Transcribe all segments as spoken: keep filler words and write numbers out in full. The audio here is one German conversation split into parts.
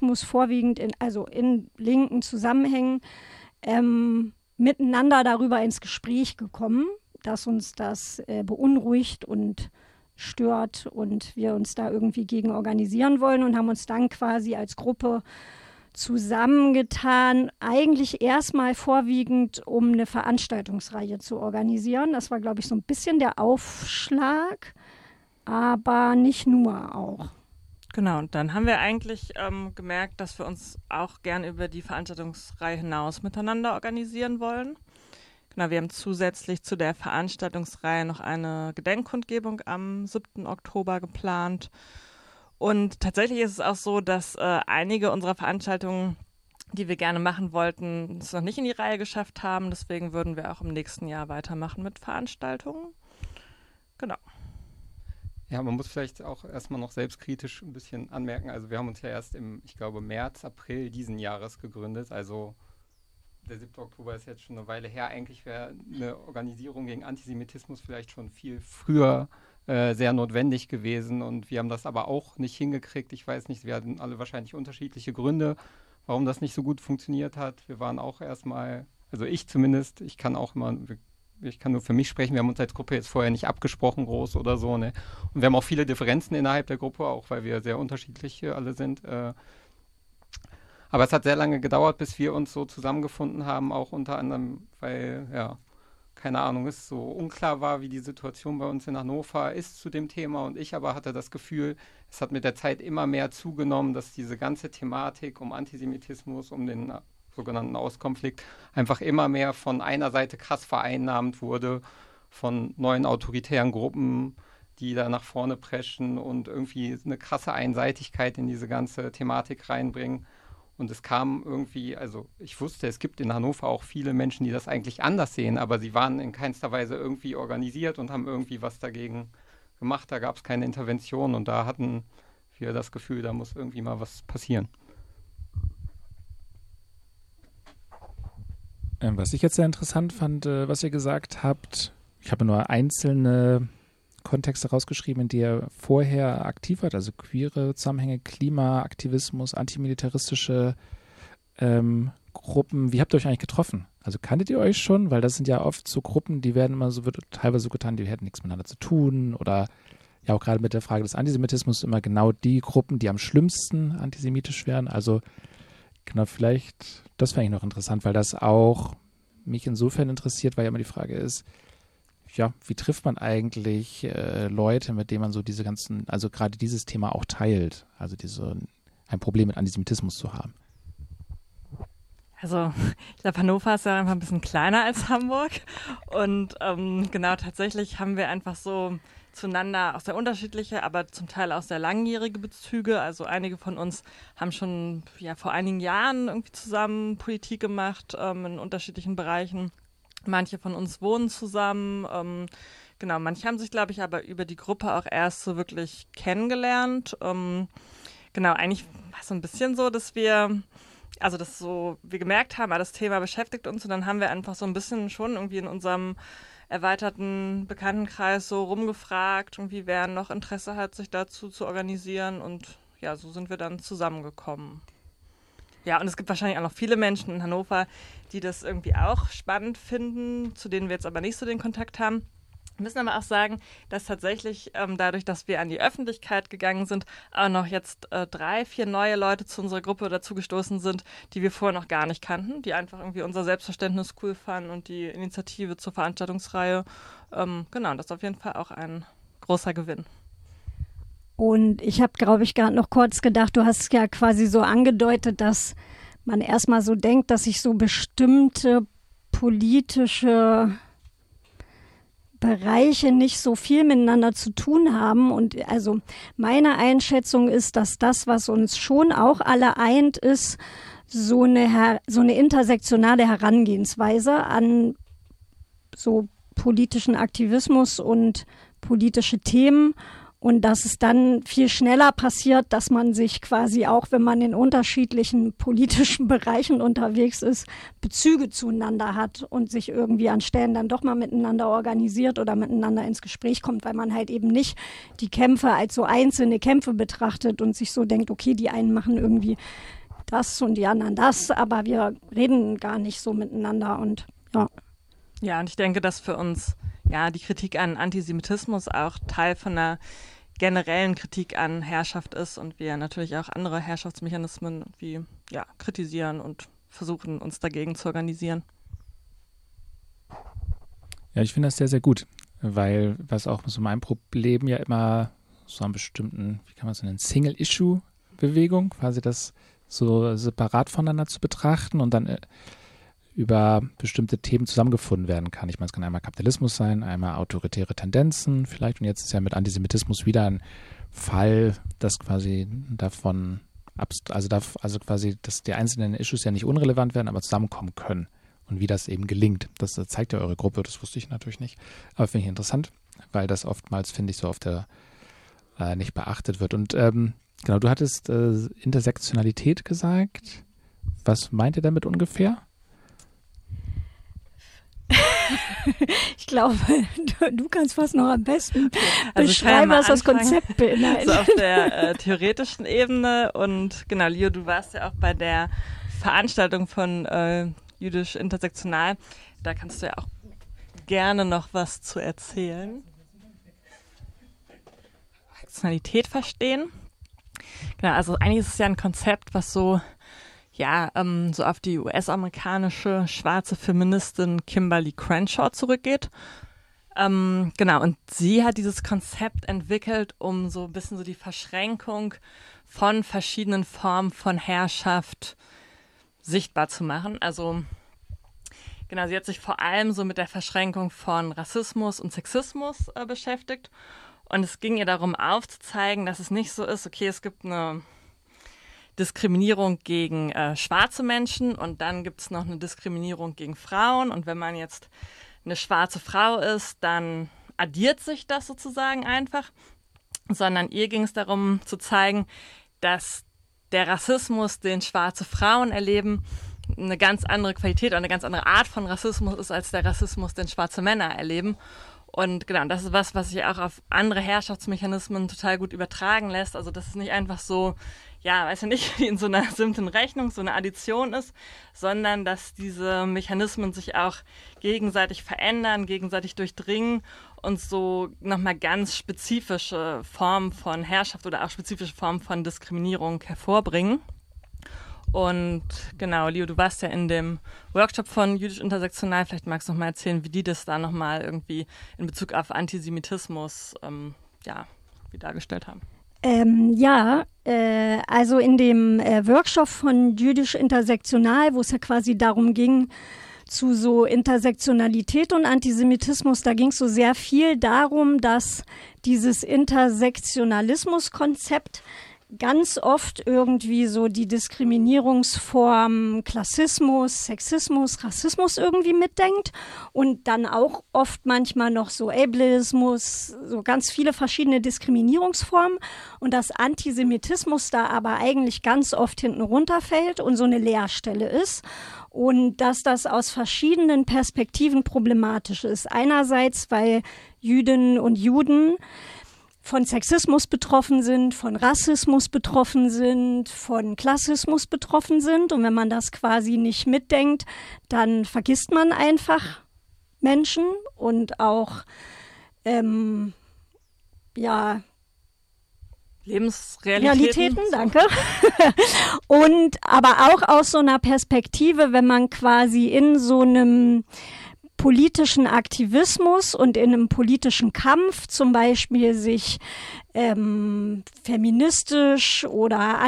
Antisemitismus vorwiegend in, also in linken Zusammenhängen, ähm, miteinander darüber ins Gespräch gekommen, dass uns das äh, beunruhigt und stört und wir uns da irgendwie gegen organisieren wollen und haben uns dann quasi als Gruppe zusammengetan, eigentlich erstmal vorwiegend, um eine Veranstaltungsreihe zu organisieren. Das war, glaube ich, so ein bisschen der Aufschlag, aber nicht nur auch. Genau, und dann haben wir eigentlich ähm, gemerkt, dass wir uns auch gern über die Veranstaltungsreihe hinaus miteinander organisieren wollen. Genau, wir haben zusätzlich zu der Veranstaltungsreihe noch eine Gedenkkundgebung am siebten Oktober geplant. Und tatsächlich ist es auch so, dass äh, einige unserer Veranstaltungen, die wir gerne machen wollten, es noch nicht in die Reihe geschafft haben. Deswegen würden wir auch im nächsten Jahr weitermachen mit Veranstaltungen. Genau. Ja, man muss vielleicht auch erstmal noch selbstkritisch ein bisschen anmerken. Also wir haben uns ja erst im, ich glaube, März, April diesen Jahres gegründet. Also der siebte Oktober ist jetzt schon eine Weile her. Eigentlich wäre eine Organisierung gegen Antisemitismus vielleicht schon viel früher äh, sehr notwendig gewesen. Und wir haben das aber auch nicht hingekriegt. Ich weiß nicht, wir hatten alle wahrscheinlich unterschiedliche Gründe, warum das nicht so gut funktioniert hat. Wir waren auch erstmal, also ich zumindest, ich kann auch immer, ich kann nur für mich sprechen, wir haben uns als Gruppe jetzt vorher nicht abgesprochen groß oder so. Ne? Und wir haben auch viele Differenzen innerhalb der Gruppe, auch weil wir sehr unterschiedlich alle sind. Äh, Aber es hat sehr lange gedauert, bis wir uns so zusammengefunden haben, auch unter anderem, weil, ja, keine Ahnung, es so unklar war, wie die Situation bei uns in Hannover ist zu dem Thema. Und ich aber hatte das Gefühl, es hat mit der Zeit immer mehr zugenommen, dass diese ganze Thematik um Antisemitismus, um den sogenannten Auskonflikt, einfach immer mehr von einer Seite krass vereinnahmt wurde, von neuen autoritären Gruppen, die da nach vorne preschen und irgendwie eine krasse Einseitigkeit in diese ganze Thematik reinbringen. Und es kam irgendwie, also ich wusste, es gibt in Hannover auch viele Menschen, die das eigentlich anders sehen, aber sie waren in keinster Weise irgendwie organisiert und haben irgendwie was dagegen gemacht. Da gab es keine Intervention und da hatten wir das Gefühl, da muss irgendwie mal was passieren. Ähm, was ich jetzt sehr interessant fand, äh, was ihr gesagt habt, ich habe nur einzelne Kontexte rausgeschrieben, in die ihr vorher aktiv wart, also queere Zusammenhänge, Klimaaktivismus, antimilitaristische ähm, Gruppen. Wie habt ihr euch eigentlich getroffen? Also kanntet ihr euch schon? Weil das sind ja oft so Gruppen, die werden immer so, wird teilweise so getan, die hätten nichts miteinander zu tun oder ja auch gerade mit der Frage des Antisemitismus immer genau die Gruppen, die am schlimmsten antisemitisch wären. Also genau, vielleicht, das wäre eigentlich noch interessant, weil das auch mich insofern interessiert, weil ja immer die Frage ist, ja, wie trifft man eigentlich äh, Leute, mit denen man so diese ganzen, also gerade dieses Thema auch teilt, also diese, ein Problem mit Antisemitismus zu haben? Also ich glaube, Hannover ist ja einfach ein bisschen kleiner als Hamburg und ähm, genau, tatsächlich haben wir einfach so zueinander auch sehr unterschiedliche, aber zum Teil auch sehr langjährige Bezüge. Also einige von uns haben schon ja vor einigen Jahren irgendwie zusammen Politik gemacht ähm, in unterschiedlichen Bereichen. Manche von uns wohnen zusammen, ähm, genau, manche haben sich, glaube ich, aber über die Gruppe auch erst so wirklich kennengelernt. Ähm, genau, eigentlich war es so ein bisschen so, dass wir, also dass so, wir gemerkt haben, ah, das Thema beschäftigt uns und dann haben wir einfach so ein bisschen schon irgendwie in unserem erweiterten Bekanntenkreis so rumgefragt, irgendwie wer noch Interesse hat, sich dazu zu organisieren und ja, so sind wir dann zusammengekommen. Ja, und es gibt wahrscheinlich auch noch viele Menschen in Hannover, die das irgendwie auch spannend finden, zu denen wir jetzt aber nicht so den Kontakt haben. Wir müssen aber auch sagen, dass tatsächlich ähm, dadurch, dass wir an die Öffentlichkeit gegangen sind, auch noch jetzt äh, drei, vier neue Leute zu unserer Gruppe dazugestoßen sind, die wir vorher noch gar nicht kannten, die einfach irgendwie unser Selbstverständnis cool fanden und die Initiative zur Veranstaltungsreihe. Ähm, genau, das ist auf jeden Fall auch ein großer Gewinn. Und ich habe, glaube ich, gerade noch kurz gedacht, du hast ja quasi so angedeutet, dass man erstmal so denkt, dass sich so bestimmte politische Bereiche nicht so viel miteinander zu tun haben. Und also meine Einschätzung ist, dass das, was uns schon auch alle eint, ist so eine, so eine intersektionale Herangehensweise an so politischen Aktivismus und politische Themen. Und dass es dann viel schneller passiert, dass man sich quasi auch, wenn man in unterschiedlichen politischen Bereichen unterwegs ist, Bezüge zueinander hat und sich irgendwie an Stellen dann doch mal miteinander organisiert oder miteinander ins Gespräch kommt, weil man halt eben nicht die Kämpfe als so einzelne Kämpfe betrachtet und sich so denkt, okay, die einen machen irgendwie das und die anderen das, aber wir reden gar nicht so miteinander und ja. Ja, und ich denke, dass für uns ja die Kritik an Antisemitismus auch Teil von einer generellen Kritik an Herrschaft ist und wir natürlich auch andere Herrschaftsmechanismen wie ja, kritisieren und versuchen, uns dagegen zu organisieren. Ja, ich finde das sehr, sehr gut, weil was auch so mein Problem ja immer so einen bestimmten, wie kann man es nennen, Single-Issue-Bewegung, quasi das so separat voneinander zu betrachten und dann äh, über bestimmte Themen zusammengefunden werden kann. Ich meine, es kann einmal Kapitalismus sein, einmal autoritäre Tendenzen vielleicht und jetzt ist ja mit Antisemitismus wieder ein Fall, das quasi davon, abst- also, da, also quasi, dass die einzelnen Issues ja nicht unrelevant werden, aber zusammenkommen können und wie das eben gelingt. Das zeigt ja eure Gruppe, das wusste ich natürlich nicht, aber finde ich interessant, weil das oftmals, finde ich, so auf der äh, nicht beachtet wird. Und ähm, genau, du hattest äh, Intersektionalität gesagt. Was meint ihr damit ungefähr? Ich glaube, du, du kannst fast noch am besten also beschreiben, was das anfangen, Konzept beinhaltet. So auf der äh, theoretischen Ebene und genau, Leo, du warst ja auch bei der Veranstaltung von äh, Jüdisch Intersektional. Da kannst du ja auch gerne noch was zu erzählen. Sektionalität verstehen. Genau, also eigentlich ist es ja ein Konzept, was so ja, ähm, so auf die U S-amerikanische schwarze Feministin Kimberly Crenshaw zurückgeht. Ähm, genau, und sie hat dieses Konzept entwickelt, um so ein bisschen so die Verschränkung von verschiedenen Formen von Herrschaft sichtbar zu machen. Also genau, sie hat sich vor allem so mit der Verschränkung von Rassismus und Sexismus äh, beschäftigt. Und es ging ihr darum aufzuzeigen, dass es nicht so ist, okay, es gibt eine Diskriminierung gegen äh, schwarze Menschen und dann gibt es noch eine Diskriminierung gegen Frauen. Und wenn man jetzt eine schwarze Frau ist, dann addiert sich das sozusagen einfach. Sondern ihr ging es darum zu zeigen, dass der Rassismus, den schwarze Frauen erleben, eine ganz andere Qualität oder eine ganz andere Art von Rassismus ist, als der Rassismus, den schwarze Männer erleben. Und genau, das ist was, was sich auch auf andere Herrschaftsmechanismen total gut übertragen lässt. Also das ist nicht einfach so, ja, weiß ja nicht, wie in so einer simplen Rechnung, so eine Addition ist, sondern dass diese Mechanismen sich auch gegenseitig verändern, gegenseitig durchdringen und so nochmal ganz spezifische Formen von Herrschaft oder auch spezifische Formen von Diskriminierung hervorbringen. Und genau, Leo, du warst ja in dem Workshop von Jüdisch Intersektional. Vielleicht magst du noch mal erzählen, wie die das da nochmal irgendwie in Bezug auf Antisemitismus ähm, ja, wie dargestellt haben. Ähm, ja, äh, also in dem äh, Workshop von Jüdisch Intersektional, wo es ja quasi darum ging, zu so Intersektionalität und Antisemitismus, da ging es so sehr viel darum, dass dieses Intersektionalismus-Konzept ganz oft irgendwie so die Diskriminierungsform Klassismus, Sexismus, Rassismus irgendwie mitdenkt und dann auch oft manchmal noch so Ableismus, so ganz viele verschiedene Diskriminierungsformen und dass Antisemitismus da aber eigentlich ganz oft hinten runterfällt und so eine Leerstelle ist und dass das aus verschiedenen Perspektiven problematisch ist. Einerseits, weil Jüdinnen und Juden von Sexismus betroffen sind, von Rassismus betroffen sind, von Klassismus betroffen sind. Und wenn man das quasi nicht mitdenkt, dann vergisst man einfach Menschen und auch, ähm, ja, Lebensrealitäten. Realitäten, danke. Und aber auch aus so einer Perspektive, wenn man quasi in so einem politischen Aktivismus und in einem politischen Kampf zum Beispiel sich ähm, feministisch oder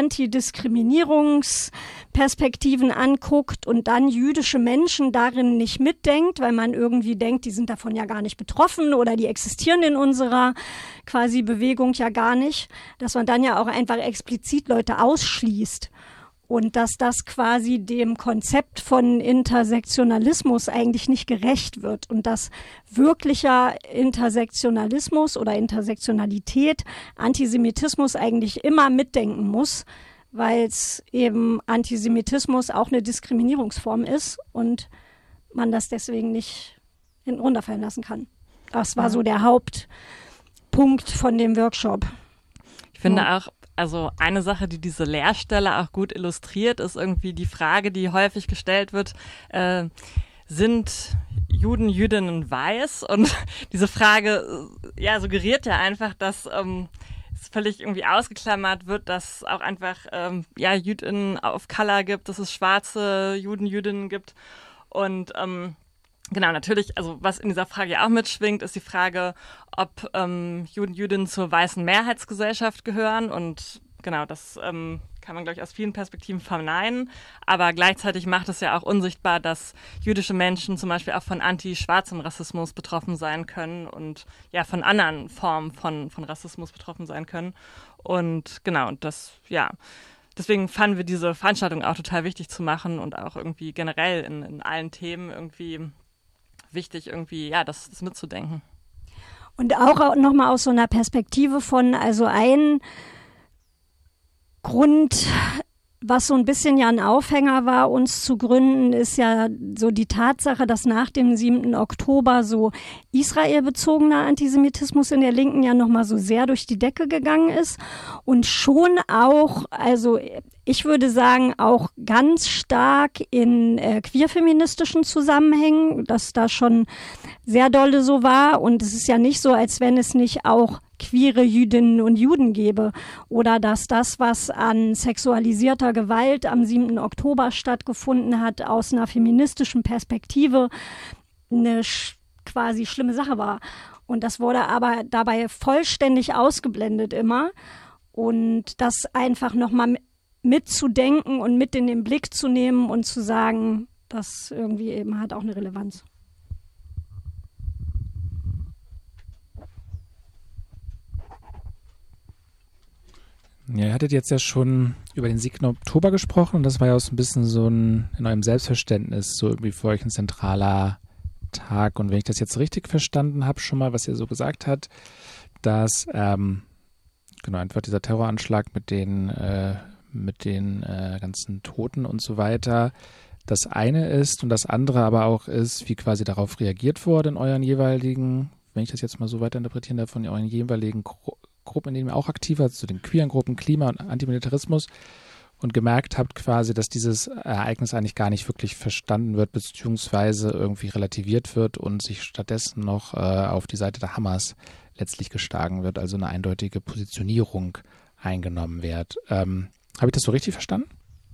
Antidiskriminierungsperspektiven anguckt und dann jüdische Menschen darin nicht mitdenkt, weil man irgendwie denkt, die sind davon ja gar nicht betroffen oder die existieren in unserer quasi Bewegung ja gar nicht, dass man dann ja auch einfach explizit Leute ausschließt. Und dass das quasi dem Konzept von Intersektionalismus eigentlich nicht gerecht wird und dass wirklicher Intersektionalismus oder Intersektionalität Antisemitismus eigentlich immer mitdenken muss, weil es eben Antisemitismus auch eine Diskriminierungsform ist und man das deswegen nicht hinten runterfallen lassen kann. Das war so der Hauptpunkt von dem Workshop. Ich finde ja. auch, Also eine Sache, die diese Leerstelle auch gut illustriert, ist irgendwie die Frage, die häufig gestellt wird, äh, sind Juden, Jüdinnen weiß? Und diese Frage ja, suggeriert ja einfach, dass ähm, es völlig irgendwie ausgeklammert wird, dass auch einfach ähm, ja, Jüdinnen auf Color gibt, dass es schwarze Juden, Jüdinnen gibt. Und ähm, genau, natürlich, also was in dieser Frage ja auch mitschwingt, ist die Frage, ob ähm, Juden, Jüdinnen zur weißen Mehrheitsgesellschaft gehören. Und genau, das ähm, kann man, glaube ich, aus vielen Perspektiven verneinen. Aber gleichzeitig macht es ja auch unsichtbar, dass jüdische Menschen zum Beispiel auch von anti-schwarzem Rassismus betroffen sein können und ja von anderen Formen von, von Rassismus betroffen sein können. Und genau, und das, ja, deswegen fanden wir diese Veranstaltung auch total wichtig zu machen und auch irgendwie generell in, in allen Themen irgendwie wichtig, irgendwie, ja, das, das mitzudenken. Und auch nochmal aus so einer Perspektive von, also ein Grund, was so ein bisschen ja ein Aufhänger war, uns zu gründen, ist ja so die Tatsache, dass nach dem siebten Oktober so israelbezogener Antisemitismus in der Linken ja nochmal so sehr durch die Decke gegangen ist und schon auch, also ich würde sagen, auch ganz stark in äh, queerfeministischen Zusammenhängen, dass da schon sehr dolle so war. Und es ist ja nicht so, als wenn es nicht auch queere Jüdinnen und Juden gäbe oder dass das, was an sexualisierter Gewalt am siebten Oktober stattgefunden hat, aus einer feministischen Perspektive eine sch- quasi schlimme Sache war. Und das wurde aber dabei vollständig ausgeblendet immer. Und das einfach nochmal mitzudenken und mit in den Blick zu nehmen und zu sagen, das irgendwie eben hat auch eine Relevanz. Ja, ihr hattet jetzt ja schon über den siebten Oktober gesprochen und das war ja auch so ein bisschen so ein, in eurem Selbstverständnis, so irgendwie für euch ein zentraler Tag. Und wenn ich das jetzt richtig verstanden habe, schon mal, was ihr so gesagt habt, dass ähm, genau einfach dieser Terroranschlag mit den, äh, mit den äh, ganzen Toten und so weiter das eine ist und das andere aber auch ist, wie quasi darauf reagiert wurde in euren jeweiligen, wenn ich das jetzt mal so weiter interpretieren darf, von euren jeweiligen Gru- Gruppen, in denen ihr auch aktiv wart, zu den queeren Gruppen, Klima und Antimilitarismus und gemerkt habt quasi, dass dieses Ereignis eigentlich gar nicht wirklich verstanden wird, beziehungsweise irgendwie relativiert wird und sich stattdessen noch äh, auf die Seite der Hamas letztlich geschlagen wird, also eine eindeutige Positionierung eingenommen wird. Ähm, habe ich das so richtig verstanden?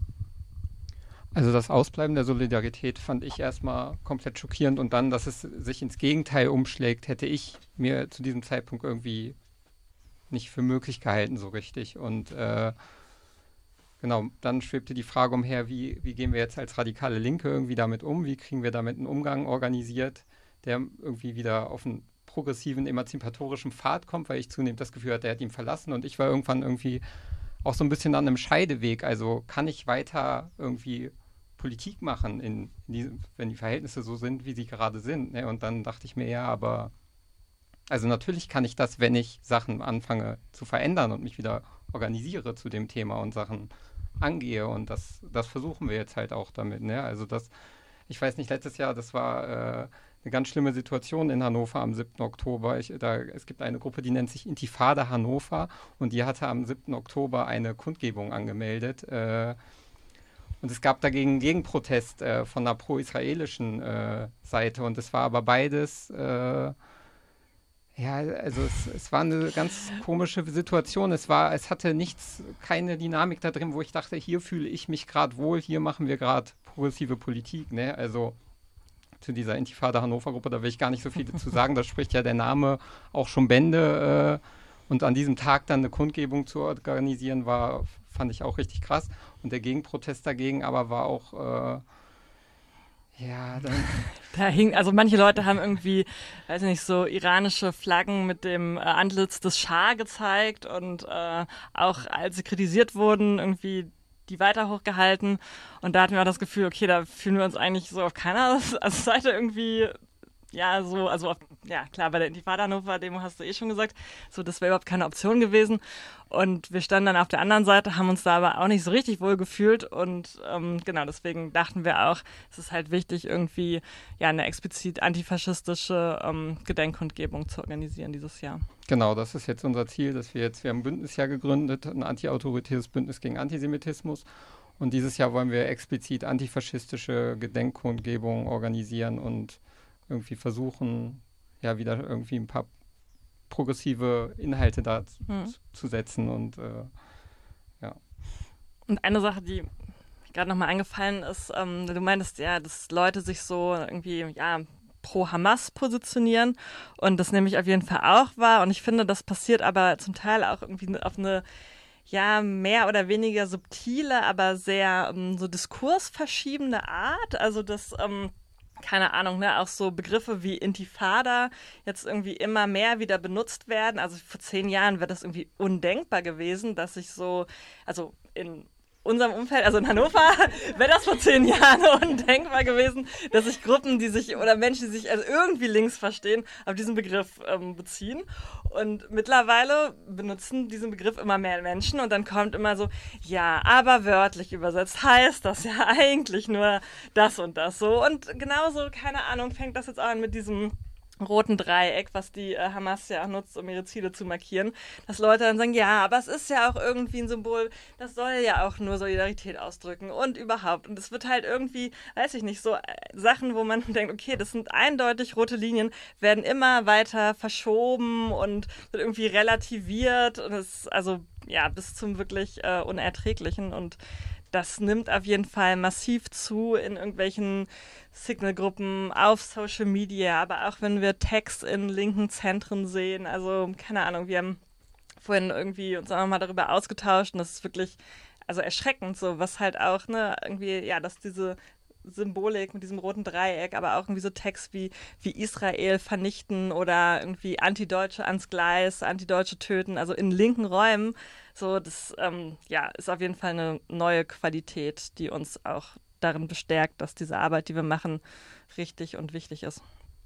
Also das Ausbleiben der Solidarität fand ich erstmal komplett schockierend und dann, dass es sich ins Gegenteil umschlägt, hätte ich mir zu diesem Zeitpunkt irgendwie nicht für möglich gehalten so richtig. Und äh, genau, dann schwebte die Frage umher, wie, wie gehen wir jetzt als radikale Linke irgendwie damit um? Wie kriegen wir damit einen Umgang organisiert, der irgendwie wieder auf einen progressiven, emanzipatorischen Pfad kommt, weil ich zunehmend das Gefühl hatte, er hat ihn verlassen und ich war irgendwann irgendwie auch so ein bisschen an einem Scheideweg. Also kann ich weiter irgendwie Politik machen, in, in diesem, wenn die Verhältnisse so sind, wie sie gerade sind. Ne? Und dann dachte ich mir, ja, aber also natürlich kann ich das, wenn ich Sachen anfange zu verändern und mich wieder organisiere zu dem Thema und Sachen angehe. Und das, das versuchen wir jetzt halt auch damit. Ne? Also das, ich weiß nicht, letztes Jahr, das war äh, eine ganz schlimme Situation in Hannover am siebten Oktober. Ich, da, es gibt eine Gruppe, die nennt sich Intifada Hannover und die hatte am siebten Oktober eine Kundgebung angemeldet. Äh, und es gab dagegen Gegenprotest äh, von der pro-israelischen äh, Seite und es war aber beides äh, ja, also es, es war eine ganz komische Situation. Es war, es hatte nichts, keine Dynamik da drin, wo ich dachte, hier fühle ich mich gerade wohl, hier machen wir gerade progressive Politik. Ne? Also zu dieser Intifada Hannover-Gruppe, da will ich gar nicht so viel zu sagen. Da spricht ja der Name auch schon Bände. Äh, und an diesem Tag dann eine Kundgebung zu organisieren, war, fand ich auch richtig krass. Und der Gegenprotest dagegen aber war auch äh, ja, dann. Da hing, also manche Leute haben irgendwie, weiß ich nicht, so iranische Flaggen mit dem äh, Antlitz des Schah gezeigt und äh, auch als sie kritisiert wurden, irgendwie die weiter hochgehalten. Und da hatten wir auch das Gefühl, okay, da fühlen wir uns eigentlich so auf keiner also Seite irgendwie ja, so, also auf, ja klar, bei der Intifada-Hannover-Demo hast du eh schon gesagt, so das wäre überhaupt keine Option gewesen. Und wir standen dann auf der anderen Seite, haben uns da aber auch nicht so richtig wohl gefühlt. Und ähm, genau, deswegen dachten wir auch, es ist halt wichtig, irgendwie ja eine explizit antifaschistische ähm, Gedenkkundgebung zu organisieren dieses Jahr. Genau, das ist jetzt unser Ziel, dass wir jetzt, wir haben ein Bündnis ja gegründet, ein antiautoritäres Bündnis gegen Antisemitismus. Und dieses Jahr wollen wir explizit antifaschistische Gedenkkundgebungen organisieren und irgendwie versuchen, ja, wieder irgendwie ein paar progressive Inhalte da mhm. zu, zu setzen und äh, ja. Und eine Sache, die mir gerade nochmal eingefallen ist, ähm, du meintest ja, dass Leute sich so irgendwie, ja, pro Hamas positionieren und das nehme ich auf jeden Fall auch wahr und ich finde, das passiert aber zum Teil auch irgendwie auf eine ja, mehr oder weniger subtile, aber sehr um, so diskursverschiebende Art, also das ähm, keine Ahnung, ne, auch so Begriffe wie Intifada jetzt irgendwie immer mehr wieder benutzt werden. Also vor zehn Jahren wäre das irgendwie undenkbar gewesen, dass ich so, also in unserem Umfeld, also in Hannover, wäre das vor zehn Jahren undenkbar gewesen, dass sich Gruppen, die sich oder Menschen, die sich also irgendwie links verstehen, auf diesen Begriff ähm, beziehen. Und mittlerweile benutzen diesen Begriff immer mehr Menschen und dann kommt immer so, ja, aber wörtlich übersetzt heißt das ja eigentlich nur das und das so. Und genauso, keine Ahnung, fängt das jetzt an mit diesem roten Dreieck, was die äh, Hamas ja auch nutzt, um ihre Ziele zu markieren, dass Leute dann sagen, ja, aber es ist ja auch irgendwie ein Symbol, das soll ja auch nur Solidarität ausdrücken und überhaupt. Und es wird halt irgendwie, weiß ich nicht, so äh, Sachen, wo man denkt, okay, das sind eindeutig rote Linien, werden immer weiter verschoben und wird irgendwie relativiert und es, also ja, bis zum wirklich äh, Unerträglichen und das nimmt auf jeden Fall massiv zu in irgendwelchen Signal-Gruppen auf Social Media, aber auch wenn wir Tags in linken Zentren sehen, also keine Ahnung, wir haben vorhin irgendwie uns auch nochmal darüber ausgetauscht und das ist wirklich also erschreckend so, was halt auch, ne, irgendwie, ja, dass diese Symbolik mit diesem roten Dreieck, aber auch irgendwie so Tags wie, wie Israel vernichten oder irgendwie Antideutsche ans Gleis, Antideutsche töten, also in linken Räumen. So, das ähm, ja, ist auf jeden Fall eine neue Qualität, die uns auch darin bestärkt, dass diese Arbeit, die wir machen, richtig und wichtig ist.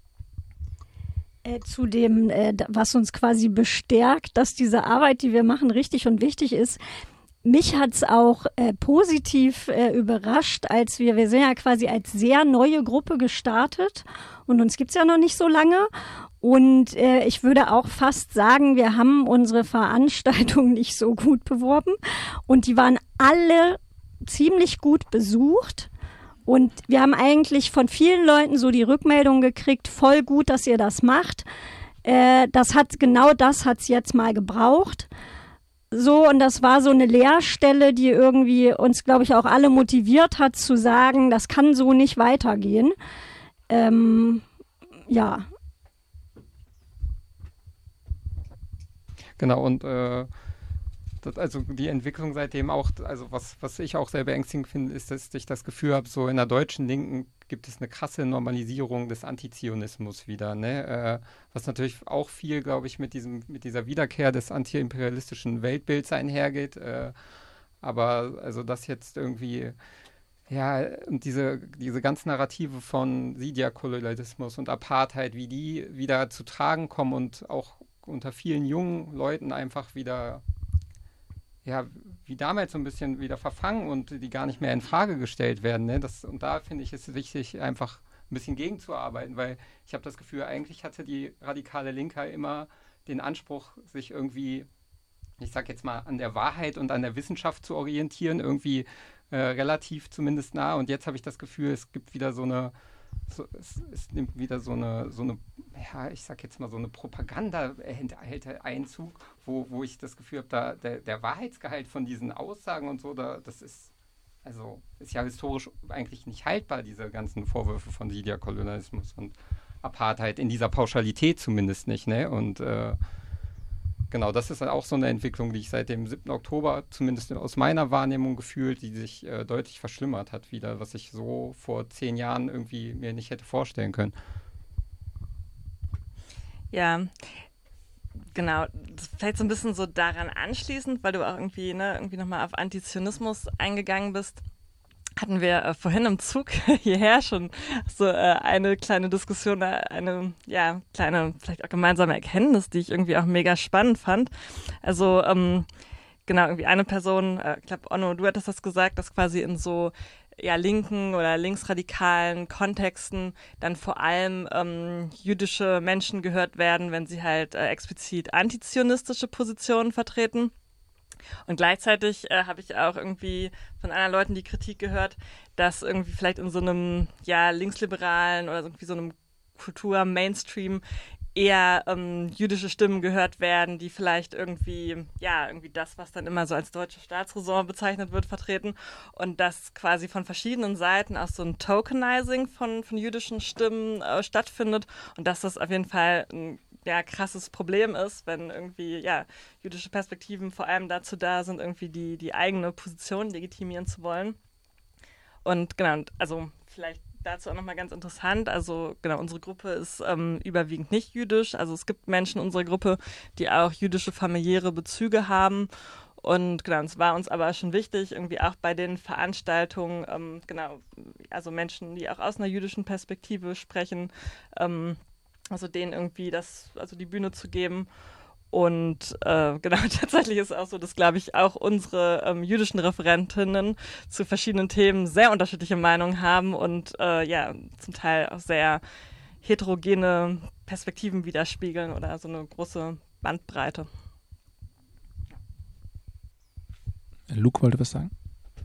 Äh, zu dem, äh, was uns quasi bestärkt, dass diese Arbeit, die wir machen, richtig und wichtig ist. Mich hat es auch äh, positiv äh, überrascht, als wir, wir sind ja quasi als sehr neue Gruppe gestartet und uns gibt's ja noch nicht so lange. Und äh, ich würde auch fast sagen, wir haben unsere Veranstaltung nicht so gut beworben und die waren alle ziemlich gut besucht. Und wir haben eigentlich von vielen Leuten so die Rückmeldung gekriegt, voll gut, dass ihr das macht. Äh, das hat, genau das hat's jetzt mal gebraucht. So, und das war so eine Leerstelle, die irgendwie uns, glaube ich, auch alle motiviert hat zu sagen, das kann so nicht weitergehen. Ähm, ja. Genau, und äh, das, also die Entwicklung seitdem auch, also was, was ich auch sehr beängstigend finde, ist, dass ich das Gefühl habe, so in der deutschen Linken gibt es eine krasse Normalisierung des Antizionismus wieder, ne? Äh, was natürlich auch viel, glaube ich, mit diesem, mit dieser Wiederkehr des antiimperialistischen Weltbilds einhergeht. Äh, aber also das jetzt irgendwie, ja, und diese, diese ganzen Narrative von Siedlerkolonialismus und Apartheid, wie die wieder zu tragen kommen und auch unter vielen jungen Leuten einfach wieder, ja, wie damals so ein bisschen wieder verfangen und die gar nicht mehr in Frage gestellt werden. Ne? Das, und da finde ich es wichtig, einfach ein bisschen gegenzuarbeiten, weil ich habe das Gefühl, eigentlich hatte die radikale Linke immer den Anspruch, sich irgendwie, ich sag jetzt mal, an der Wahrheit und an der Wissenschaft zu orientieren, irgendwie äh, relativ zumindest nah. Und jetzt habe ich das Gefühl, es gibt wieder so eine So, es, es nimmt wieder so eine, so eine, ja, ich sag jetzt mal, so eine Propaganda erhält Einzug, wo, wo ich das Gefühl habe, da der, der Wahrheitsgehalt von diesen Aussagen und so, da, das ist, also ist ja historisch eigentlich nicht haltbar, diese ganzen Vorwürfe von Siedlerkolonialismus und Apartheid, in dieser Pauschalität zumindest nicht, ne? Und äh, genau, das ist auch so eine Entwicklung, die ich seit dem siebten Oktober, zumindest aus meiner Wahrnehmung gefühlt, die sich äh, deutlich verschlimmert hat wieder, was ich so vor zehn Jahren irgendwie mir nicht hätte vorstellen können. Ja, genau. Das vielleicht so ein bisschen so daran anschließend, weil du auch irgendwie, ne, irgendwie nochmal auf Antizionismus eingegangen bist. hatten wir äh, vorhin im Zug hierher schon so äh, eine kleine Diskussion, äh, eine ja kleine, vielleicht auch gemeinsame Erkenntnis, die ich irgendwie auch mega spannend fand. Also ähm, genau, irgendwie eine Person, äh, ich glaube, Onno, du hattest das gesagt, dass quasi in so ja linken oder linksradikalen Kontexten dann vor allem ähm, jüdische Menschen gehört werden, wenn sie halt äh, explizit antizionistische Positionen vertreten. Und gleichzeitig äh, habe ich auch irgendwie von anderen Leuten die Kritik gehört, dass irgendwie vielleicht in so einem ja linksliberalen oder irgendwie so einem Kultur-Mainstream eher ähm, jüdische Stimmen gehört werden, die vielleicht irgendwie, ja, irgendwie das, was dann immer so als deutsche Staatsräson bezeichnet wird, vertreten und dass quasi von verschiedenen Seiten auch so ein Tokenizing von, von jüdischen Stimmen äh, stattfindet und dass das auf jeden Fall ein ja, krasses Problem ist, wenn irgendwie, ja, jüdische Perspektiven vor allem dazu da sind, irgendwie die, die eigene Position legitimieren zu wollen. Und genau, also vielleicht dazu auch nochmal ganz interessant, also genau, unsere Gruppe ist ähm, überwiegend nicht jüdisch, also es gibt Menschen in unserer Gruppe, die auch jüdische familiäre Bezüge haben und genau, es war uns aber schon wichtig, irgendwie auch bei den Veranstaltungen, ähm, genau, also Menschen, die auch aus einer jüdischen Perspektive sprechen, ähm, also denen irgendwie das, also die Bühne zu geben. Und äh, genau, tatsächlich ist auch so, dass, glaube ich, auch unsere ähm, jüdischen Referentinnen zu verschiedenen Themen sehr unterschiedliche Meinungen haben und äh, ja, zum Teil auch sehr heterogene Perspektiven widerspiegeln oder so eine große Bandbreite. Luke wollte was sagen?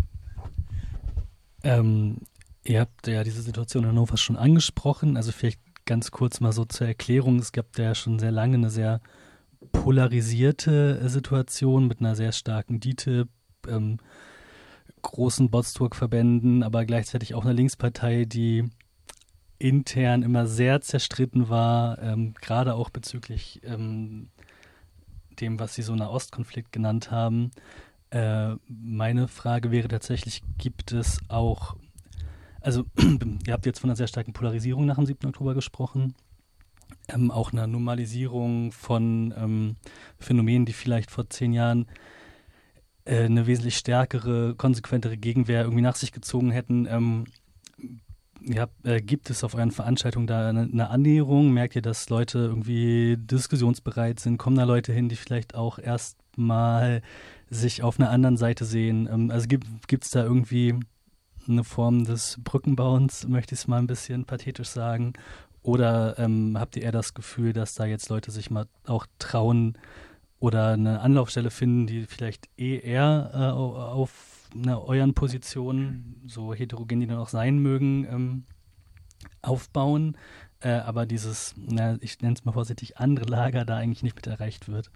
Ähm, ihr habt ja diese Situation in Hannover schon angesprochen, also vielleicht ganz kurz mal so zur Erklärung. Es gab ja schon sehr lange eine sehr polarisierte Situation mit einer sehr starken D I T I B, ähm, großen Botsturg-Verbänden, aber gleichzeitig auch einer Linkspartei, die intern immer sehr zerstritten war, ähm, gerade auch bezüglich ähm, dem, was sie so Nahostkonflikt genannt haben. Äh, meine Frage wäre tatsächlich, gibt es auch Also ihr habt jetzt von einer sehr starken Polarisierung nach dem siebten Oktober gesprochen, ähm, auch einer Normalisierung von ähm, Phänomenen, die vielleicht vor zehn Jahren äh, eine wesentlich stärkere, konsequentere Gegenwehr irgendwie nach sich gezogen hätten. Ähm, ja, äh, gibt es auf euren Veranstaltungen da eine, eine Annäherung? Merkt ihr, dass Leute irgendwie diskussionsbereit sind? Kommen da Leute hin, die vielleicht auch erstmal sich auf einer anderen Seite sehen? Ähm, also gibt es da irgendwie eine Form des Brückenbauens, möchte ich es mal ein bisschen pathetisch sagen? Oder ähm, habt ihr eher das Gefühl, dass da jetzt Leute sich mal auch trauen oder eine Anlaufstelle finden, die vielleicht eh eher äh, auf einer euren Positionen, so heterogen die dann auch sein mögen, ähm, aufbauen, äh, aber dieses, na, ich nenne es mal vorsichtig, andere Lager da eigentlich nicht mit erreicht wird?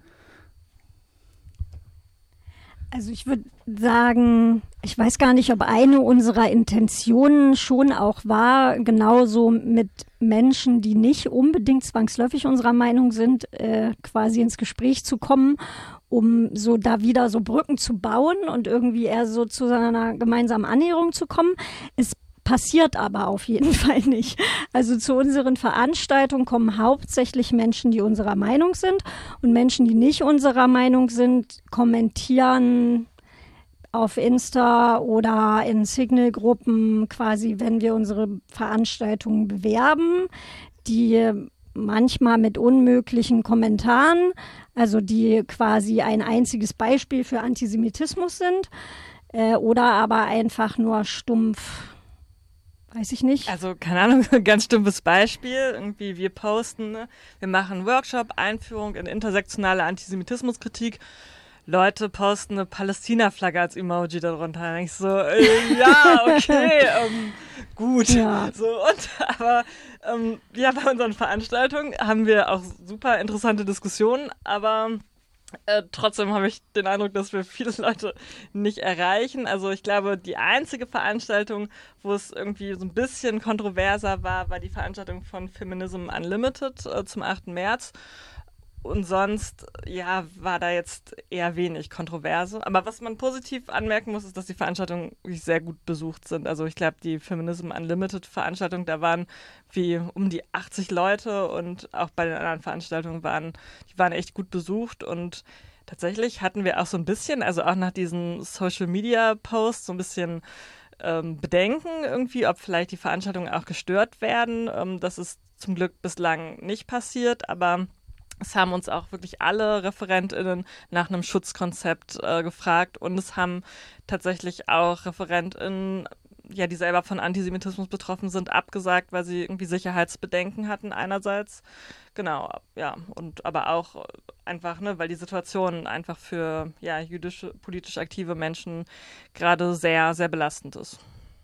Also ich würde sagen, ich weiß gar nicht, ob eine unserer Intentionen schon auch war, genauso mit Menschen, die nicht unbedingt zwangsläufig unserer Meinung sind, äh, quasi ins Gespräch zu kommen, um so da wieder so Brücken zu bauen und irgendwie eher so zu einer gemeinsamen Annäherung zu kommen. Es passiert aber auf jeden Fall nicht. Also zu unseren Veranstaltungen kommen hauptsächlich Menschen, die unserer Meinung sind, und Menschen, die nicht unserer Meinung sind, kommentieren auf Insta oder in Signal-Gruppen quasi, wenn wir unsere Veranstaltungen bewerben, die manchmal mit unmöglichen Kommentaren, also die quasi ein einziges Beispiel für Antisemitismus sind, äh, oder aber einfach nur stumpf, weiß ich nicht. Also, keine Ahnung, ein ganz stumpfes Beispiel. Irgendwie, wir posten, ne? Wir machen einen Workshop, Einführung in intersektionale Antisemitismuskritik. Leute posten eine Palästina-Flagge als Emoji darunter. Da denke ich so, äh, ja, okay, ähm, gut. Ja. So, und, aber ähm, ja, bei unseren Veranstaltungen haben wir auch super interessante Diskussionen, aber Äh, trotzdem habe ich den Eindruck, dass wir viele Leute nicht erreichen. Also ich glaube, die einzige Veranstaltung, wo es irgendwie so ein bisschen kontroverser war, war die Veranstaltung von Feminism Unlimited äh, zum achten März. Und sonst, ja, war da jetzt eher wenig Kontroverse. Aber was man positiv anmerken muss, ist, dass die Veranstaltungen wirklich sehr gut besucht sind. Also ich glaube, die Feminism Unlimited Veranstaltung, da waren wie um die achtzig Leute, und auch bei den anderen Veranstaltungen waren, die waren echt gut besucht. Und tatsächlich hatten wir auch so ein bisschen, also auch nach diesen Social Media Posts, so ein bisschen ähm, Bedenken irgendwie, ob vielleicht die Veranstaltungen auch gestört werden. Ähm, das ist zum Glück bislang nicht passiert, aber es haben uns auch wirklich alle ReferentInnen nach einem Schutzkonzept äh, gefragt und es haben tatsächlich auch ReferentInnen, ja, die selber von Antisemitismus betroffen sind, abgesagt, weil sie irgendwie Sicherheitsbedenken hatten einerseits. Genau, ja, und aber auch einfach, ne, weil die Situation einfach für ja, jüdische, politisch aktive Menschen gerade sehr, sehr belastend ist.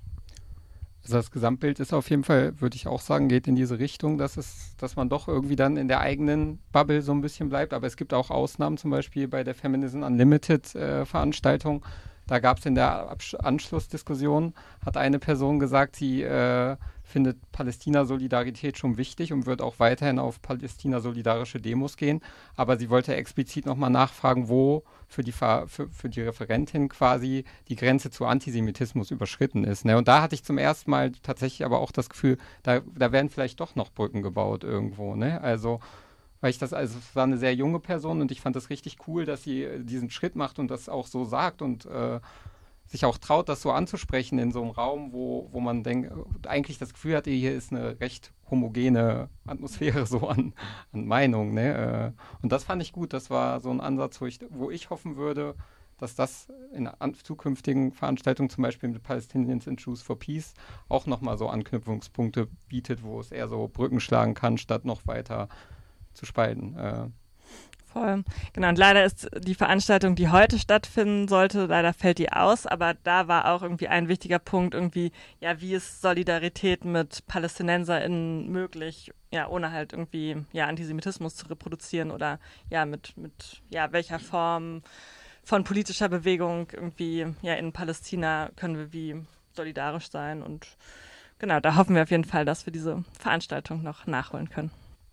Also das Gesamtbild ist auf jeden Fall, würde ich auch sagen, geht in diese Richtung, dass es, dass man doch irgendwie dann in der eigenen Bubble so ein bisschen bleibt. Aber es gibt auch Ausnahmen, zum Beispiel bei der Feminism Unlimited äh, Veranstaltung. Da gab es in der Absch- Anschlussdiskussion, hat eine Person gesagt, sie äh, findet Palästina-Solidarität schon wichtig und wird auch weiterhin auf Palästina-solidarische Demos gehen. Aber sie wollte explizit nochmal nachfragen, wo für die, Ver- für, für die Referentin quasi die Grenze zu Antisemitismus überschritten ist. Ne? Und da hatte ich zum ersten Mal tatsächlich aber auch das Gefühl, da, da werden vielleicht doch noch Brücken gebaut irgendwo. Ne? Also weil ich das, also es war eine sehr junge Person und ich fand das richtig cool, dass sie äh, diesen Schritt macht und das auch so sagt und äh, sich auch traut, das so anzusprechen in so einem Raum, wo, wo man denkt, eigentlich das Gefühl hatte, hier ist eine recht homogene Atmosphäre so an, an Meinung. Ne? Äh, und das fand ich gut, das war so ein Ansatz, wo ich, wo ich hoffen würde, dass das in an, zukünftigen Veranstaltungen, zum Beispiel mit Palestinians and Jews for Peace, auch nochmal so Anknüpfungspunkte bietet, wo es eher so Brücken schlagen kann, statt noch weiter zu spalten. Äh. Voll. Genau, und leider ist die Veranstaltung, die heute stattfinden sollte, leider fällt die aus, aber da war auch irgendwie ein wichtiger Punkt irgendwie, ja, wie ist Solidarität mit PalästinenserInnen möglich, ja, ohne halt irgendwie, ja, Antisemitismus zu reproduzieren oder, ja, mit, mit, ja, welcher Form von politischer Bewegung irgendwie, ja, in Palästina können wir wie solidarisch sein und genau, da hoffen wir auf jeden Fall, dass wir diese Veranstaltung noch nachholen können.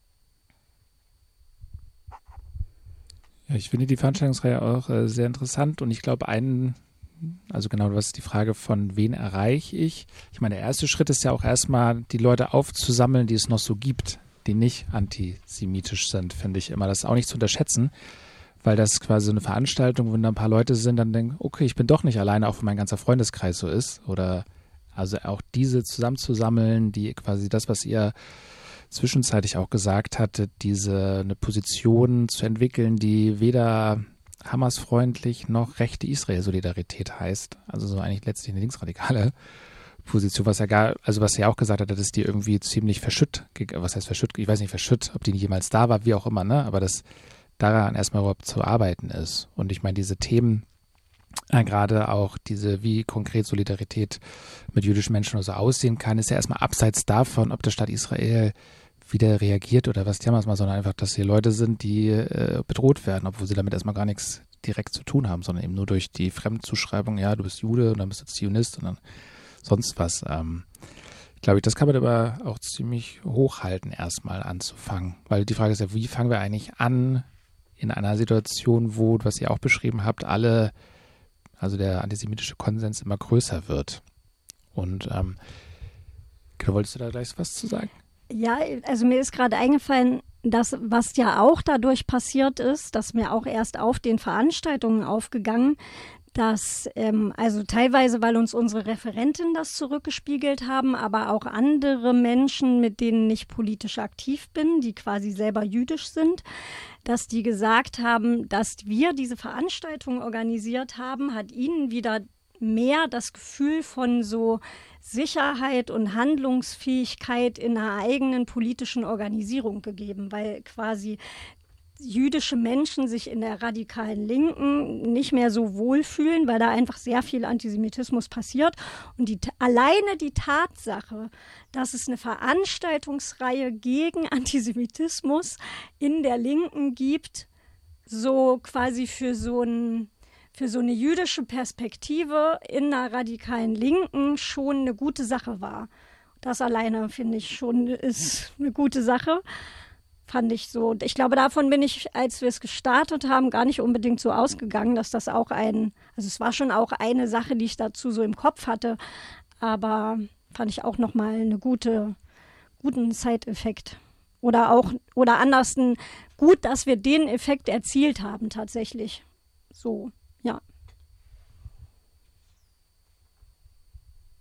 Ja, ich finde die Veranstaltungsreihe auch äh, sehr interessant und ich glaube, einen, also genau, was ist die Frage von wen erreiche ich? Ich meine, der erste Schritt ist ja auch erstmal, die Leute aufzusammeln, die es noch so gibt, die nicht antisemitisch sind, finde ich immer. Das ist auch nicht zu unterschätzen, weil das quasi so eine Veranstaltung, wenn da ein paar Leute sind, dann denken, okay, ich bin doch nicht alleine, auch wenn mein ganzer Freundeskreis so ist. Oder also auch diese zusammenzusammeln, die quasi das, was ihr zwischenzeitlich auch gesagt hatte, diese eine Position zu entwickeln, die weder Hamas-freundlich noch rechte Israel-Solidarität heißt. Also so eigentlich letztlich eine linksradikale Position, was er gar, also was er auch gesagt hat, dass die irgendwie ziemlich verschütt, was heißt verschütt, ich weiß nicht verschütt, ob die jemals da war, wie auch immer, ne, aber dass daran erstmal überhaupt zu arbeiten ist. Und ich meine, diese Themen, äh, gerade auch diese, wie konkret Solidarität mit jüdischen Menschen oder so aussehen kann, ist ja erstmal abseits davon, ob der Staat Israel wieder reagiert oder was die Hamas mal, sondern einfach, dass hier Leute sind, die äh, bedroht werden, obwohl sie damit erstmal gar nichts direkt zu tun haben, sondern eben nur durch die Fremdzuschreibung, ja, du bist Jude und dann bist du Zionist und dann sonst was. Ähm, glaube ich, das kann man aber auch ziemlich hochhalten, erstmal anzufangen. Weil die Frage ist ja, wie fangen wir eigentlich an in einer Situation, wo, was ihr auch beschrieben habt, alle, also der antisemitische Konsens immer größer wird. Und ähm, wolltest du da gleich was zu sagen? Ja, also mir ist gerade eingefallen, dass was ja auch dadurch passiert ist, dass mir auch erst auf den Veranstaltungen aufgegangen, dass ähm, also teilweise, weil uns unsere Referentinnen das zurückgespiegelt haben, aber auch andere Menschen, mit denen ich politisch aktiv bin, die quasi selber jüdisch sind, dass die gesagt haben, dass wir diese Veranstaltung organisiert haben, hat ihnen wieder mehr das Gefühl von so Sicherheit und Handlungsfähigkeit in einer eigenen politischen Organisierung gegeben, weil quasi jüdische Menschen sich in der radikalen Linken nicht mehr so wohlfühlen, weil da einfach sehr viel Antisemitismus passiert. Und die, alleine die Tatsache, dass es eine Veranstaltungsreihe gegen Antisemitismus in der Linken gibt, so quasi für so ein für so eine jüdische Perspektive in einer radikalen Linken schon eine gute Sache war. Das alleine, finde ich, schon ist eine gute Sache. Fand ich so. Ich glaube, davon bin ich, als wir es gestartet haben, gar nicht unbedingt so ausgegangen, dass das auch ein, also es war schon auch eine Sache, die ich dazu so im Kopf hatte, aber fand ich auch nochmal eine gute, guten Side-Effekt. Oder auch, oder anders, gut, dass wir den Effekt erzielt haben tatsächlich. So. Ja.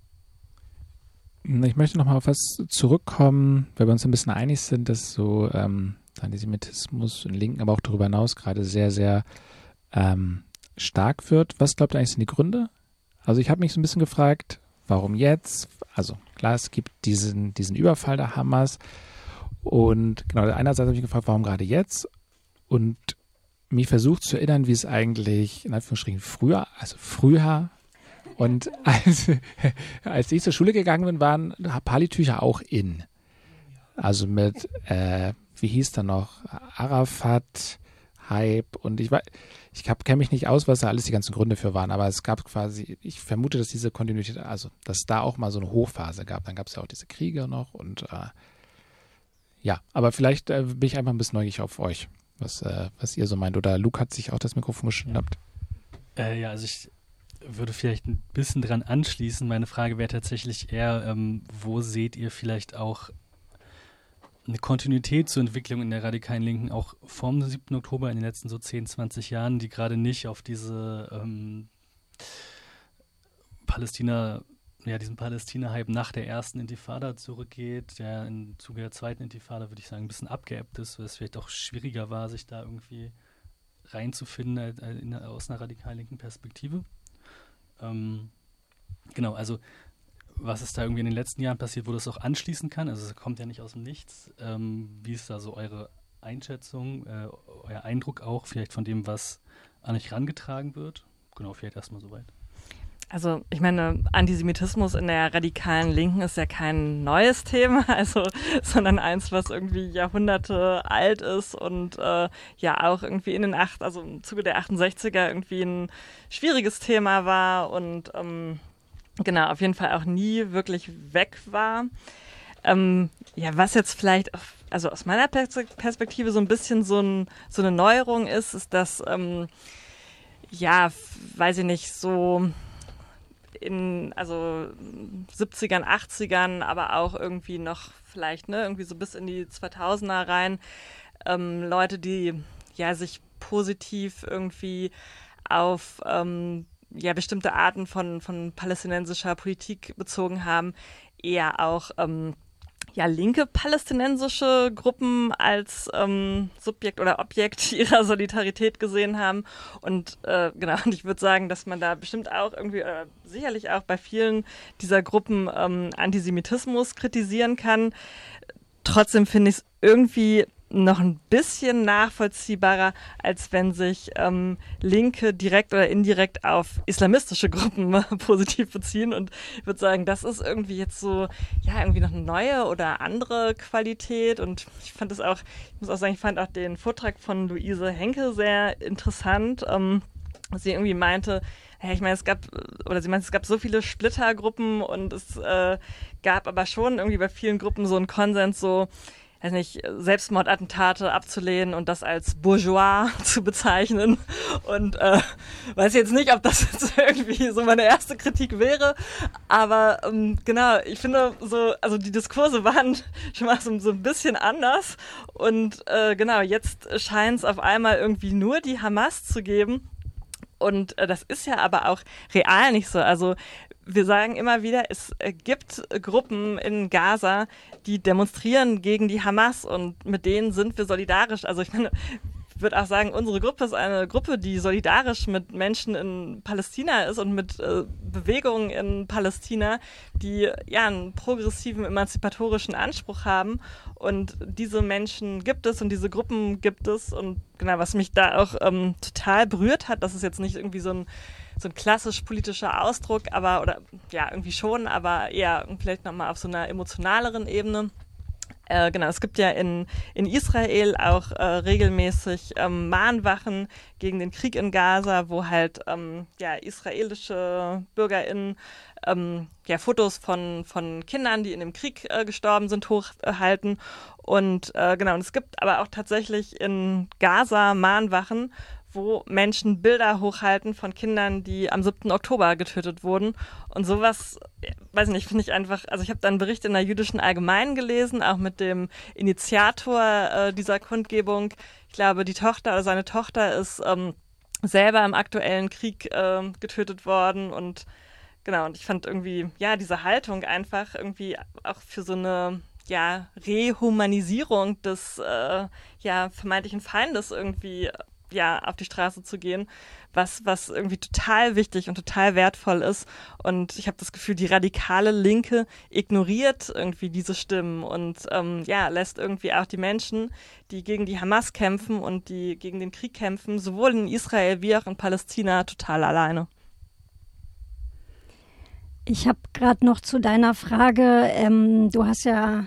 Ich möchte noch mal auf was zurückkommen, weil wir uns ein bisschen einig sind, dass so ähm, Antisemitismus in Linken, aber auch darüber hinaus gerade sehr, sehr ähm, stark wird. Was glaubt ihr eigentlich sind die Gründe? Also ich habe mich so ein bisschen gefragt, warum jetzt? Also klar, es gibt diesen, diesen Überfall der Hamas und genau, einerseits habe ich mich gefragt, warum gerade jetzt? Und mich versucht zu erinnern, wie es eigentlich in Anführungsstrichen früher, also früher und als, als ich zur Schule gegangen bin, waren Palitücher auch in. Also mit, äh, wie hieß da noch, Arafat, Hype und ich war, ich kenne mich nicht aus, was da alles die ganzen Gründe für waren, aber es gab quasi, ich vermute, dass diese Kontinuität, also dass da auch mal so eine Hochphase gab. Dann gab es ja auch diese Kriege noch und äh, ja, aber vielleicht äh, bin ich einfach ein bisschen neugierig auf euch, was, äh, was ihr so meint. Oder Luke hat sich auch das Mikrofon geschnappt. Äh, ja, also ich würde vielleicht ein bisschen dran anschließen. Meine Frage wäre tatsächlich eher, ähm, wo seht ihr vielleicht auch eine Kontinuität zur Entwicklung in der radikalen Linken, auch vom siebten Oktober in den letzten so zehn, zwanzig Jahren, die gerade nicht auf diese ähm, Palästina, ja, diesen Palästina-Hype nach der ersten Intifada zurückgeht, der im Zuge der zweiten Intifada, würde ich sagen, ein bisschen abgeebbt ist, weil es vielleicht auch schwieriger war, sich da irgendwie reinzufinden äh, in, aus einer radikalen linken Perspektive. Ähm, genau, also was ist da irgendwie in den letzten Jahren passiert, wo das auch anschließen kann? Also es kommt ja nicht aus dem Nichts. Ähm, wie ist da so eure Einschätzung, äh, euer Eindruck auch vielleicht von dem, was an euch herangetragen wird? Genau, vielleicht erstmal soweit. Also ich meine, Antisemitismus in der radikalen Linken ist ja kein neues Thema, also sondern eins, was irgendwie Jahrhunderte alt ist und äh, ja auch irgendwie in den acht, also im Zuge der achtundsechziger irgendwie ein schwieriges Thema war und ähm, genau, auf jeden Fall auch nie wirklich weg war. Ähm, ja, was jetzt vielleicht, auf, also aus meiner Perspektive so ein bisschen so, ein, so eine Neuerung ist, ist, dass, ähm, ja, weiß ich nicht, so in, also siebzigern, achtzigern, aber auch irgendwie noch vielleicht, ne, irgendwie so bis in die zweitausender rein, ähm, Leute, die, ja, sich positiv irgendwie auf, ähm, ja, bestimmte Arten von, von palästinensischer Politik bezogen haben, eher auch ähm, ja, linke palästinensische Gruppen als ähm, Subjekt oder Objekt ihrer Solidarität gesehen haben. Und äh, genau, und ich würde sagen, dass man da bestimmt auch irgendwie, oder sicherlich auch bei vielen dieser Gruppen ähm, Antisemitismus kritisieren kann. Trotzdem finde ich es irgendwie noch ein bisschen nachvollziehbarer, als wenn sich ähm, Linke direkt oder indirekt auf islamistische Gruppen positiv beziehen. Und ich würde sagen, das ist irgendwie jetzt so, ja, irgendwie noch eine neue oder andere Qualität. Und ich fand es auch, ich muss auch sagen, ich fand auch den Vortrag von Luise Henke sehr interessant, ähm, sie irgendwie meinte, hey, ich meine, es gab, oder sie meinte, es gab so viele Splittergruppen und es äh, gab aber schon irgendwie bei vielen Gruppen so einen Konsens, so, weiß nicht, Selbstmordattentate abzulehnen und das als bourgeois zu bezeichnen. Und äh, weiß jetzt nicht, ob das jetzt irgendwie so meine erste Kritik wäre, aber ähm, genau, ich finde so, also die Diskurse waren schon mal so, so ein bisschen anders und äh, genau, jetzt scheint es auf einmal irgendwie nur die Hamas zu geben. Und äh, das ist ja aber auch real nicht so. Also wir sagen immer wieder, es äh, gibt Gruppen in Gaza, die demonstrieren gegen die Hamas und mit denen sind wir solidarisch. Also ich meine, ich würde auch sagen, unsere Gruppe ist eine Gruppe, die solidarisch mit Menschen in Palästina ist und mit äh, Bewegungen in Palästina, die ja einen progressiven, emanzipatorischen Anspruch haben. Und diese Menschen gibt es und diese Gruppen gibt es. Und genau, was mich da auch ähm, total berührt hat, das ist jetzt nicht irgendwie so ein so ein klassisch politischer Ausdruck, aber, oder ja, irgendwie schon, aber eher vielleicht nochmal auf so einer emotionaleren Ebene. Äh, genau, es gibt ja in, in Israel auch äh, regelmäßig ähm, Mahnwachen gegen den Krieg in Gaza, wo halt ähm, ja, israelische BürgerInnen ähm, ja, Fotos von, von Kindern, die in dem Krieg äh, gestorben sind, hochhalten. Und äh, genau, und es gibt aber auch tatsächlich in Gaza Mahnwachen, wo Menschen Bilder hochhalten von Kindern, die am siebten Oktober getötet wurden. Und sowas, weiß nicht, finde ich einfach, also ich habe da einen Bericht in der Jüdischen Allgemeinen gelesen, auch mit dem Initiator äh, dieser Kundgebung. Ich glaube, die Tochter oder seine Tochter ist ähm, selber im aktuellen Krieg äh, getötet worden und genau, und ich fand irgendwie, ja, diese Haltung einfach irgendwie auch für so eine, ja, Rehumanisierung des, äh, ja, vermeintlichen Feindes irgendwie, ja, auf die Straße zu gehen, was, was irgendwie total wichtig und total wertvoll ist. Und ich habe das Gefühl, die radikale Linke ignoriert irgendwie diese Stimmen und ähm, ja, lässt irgendwie auch die Menschen, die gegen die Hamas kämpfen und die gegen den Krieg kämpfen, sowohl in Israel wie auch in Palästina, total alleine. Ich habe gerade noch zu deiner Frage, ähm, du hast ja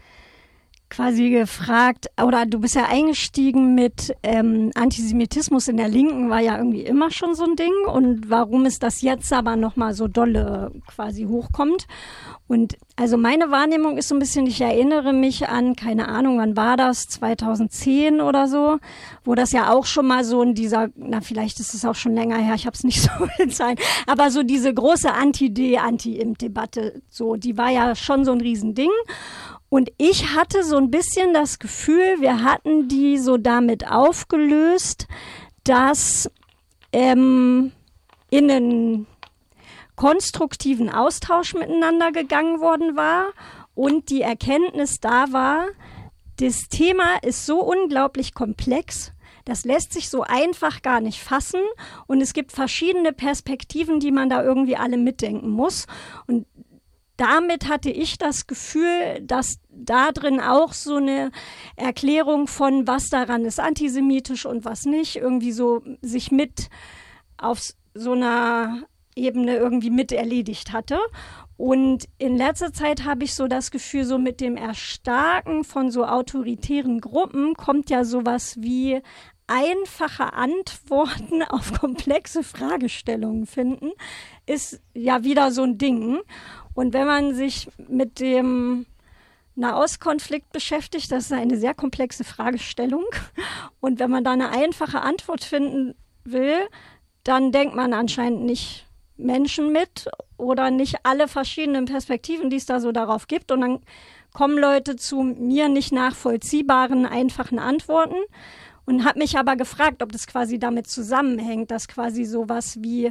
quasi gefragt, oder du bist ja eingestiegen mit ähm, Antisemitismus in der Linken, war ja irgendwie immer schon so ein Ding, und warum ist das jetzt aber nochmal so dolle quasi hochkommt. Und also meine Wahrnehmung ist so ein bisschen, ich erinnere mich an, keine Ahnung, wann war das, zweitausendzehn oder so, wo das ja auch schon mal so in dieser, na vielleicht ist es auch schon länger her, ich habe es nicht so viel Zeit, aber so diese große Anti-D, Anti-Imp-Debatte, so, die war ja schon so ein Riesending. Und ich hatte so ein bisschen das Gefühl, wir hatten die so damit aufgelöst, dass ähm, in einen konstruktiven Austausch miteinander gegangen worden war und die Erkenntnis da war, das Thema ist so unglaublich komplex, das lässt sich so einfach gar nicht fassen, und es gibt verschiedene Perspektiven, die man da irgendwie alle mitdenken muss. Und damit hatte ich das Gefühl, dass da drin auch so eine Erklärung von, was daran ist antisemitisch und was nicht, irgendwie so sich mit auf so einer Ebene irgendwie mit erledigt hatte. Und in letzter Zeit habe ich so das Gefühl, so mit dem Erstarken von so autoritären Gruppen kommt ja sowas wie einfache Antworten auf komplexe Fragestellungen finden, ist ja wieder so ein Ding. Und wenn man sich mit dem Nahostkonflikt beschäftigt, das ist eine sehr komplexe Fragestellung. Und wenn man da eine einfache Antwort finden will, dann denkt man anscheinend nicht Menschen mit oder nicht alle verschiedenen Perspektiven, die es da so darauf gibt. Und dann kommen Leute zu mir nicht nachvollziehbaren, einfachen Antworten. Und habe mich aber gefragt, ob das quasi damit zusammenhängt, dass quasi sowas wie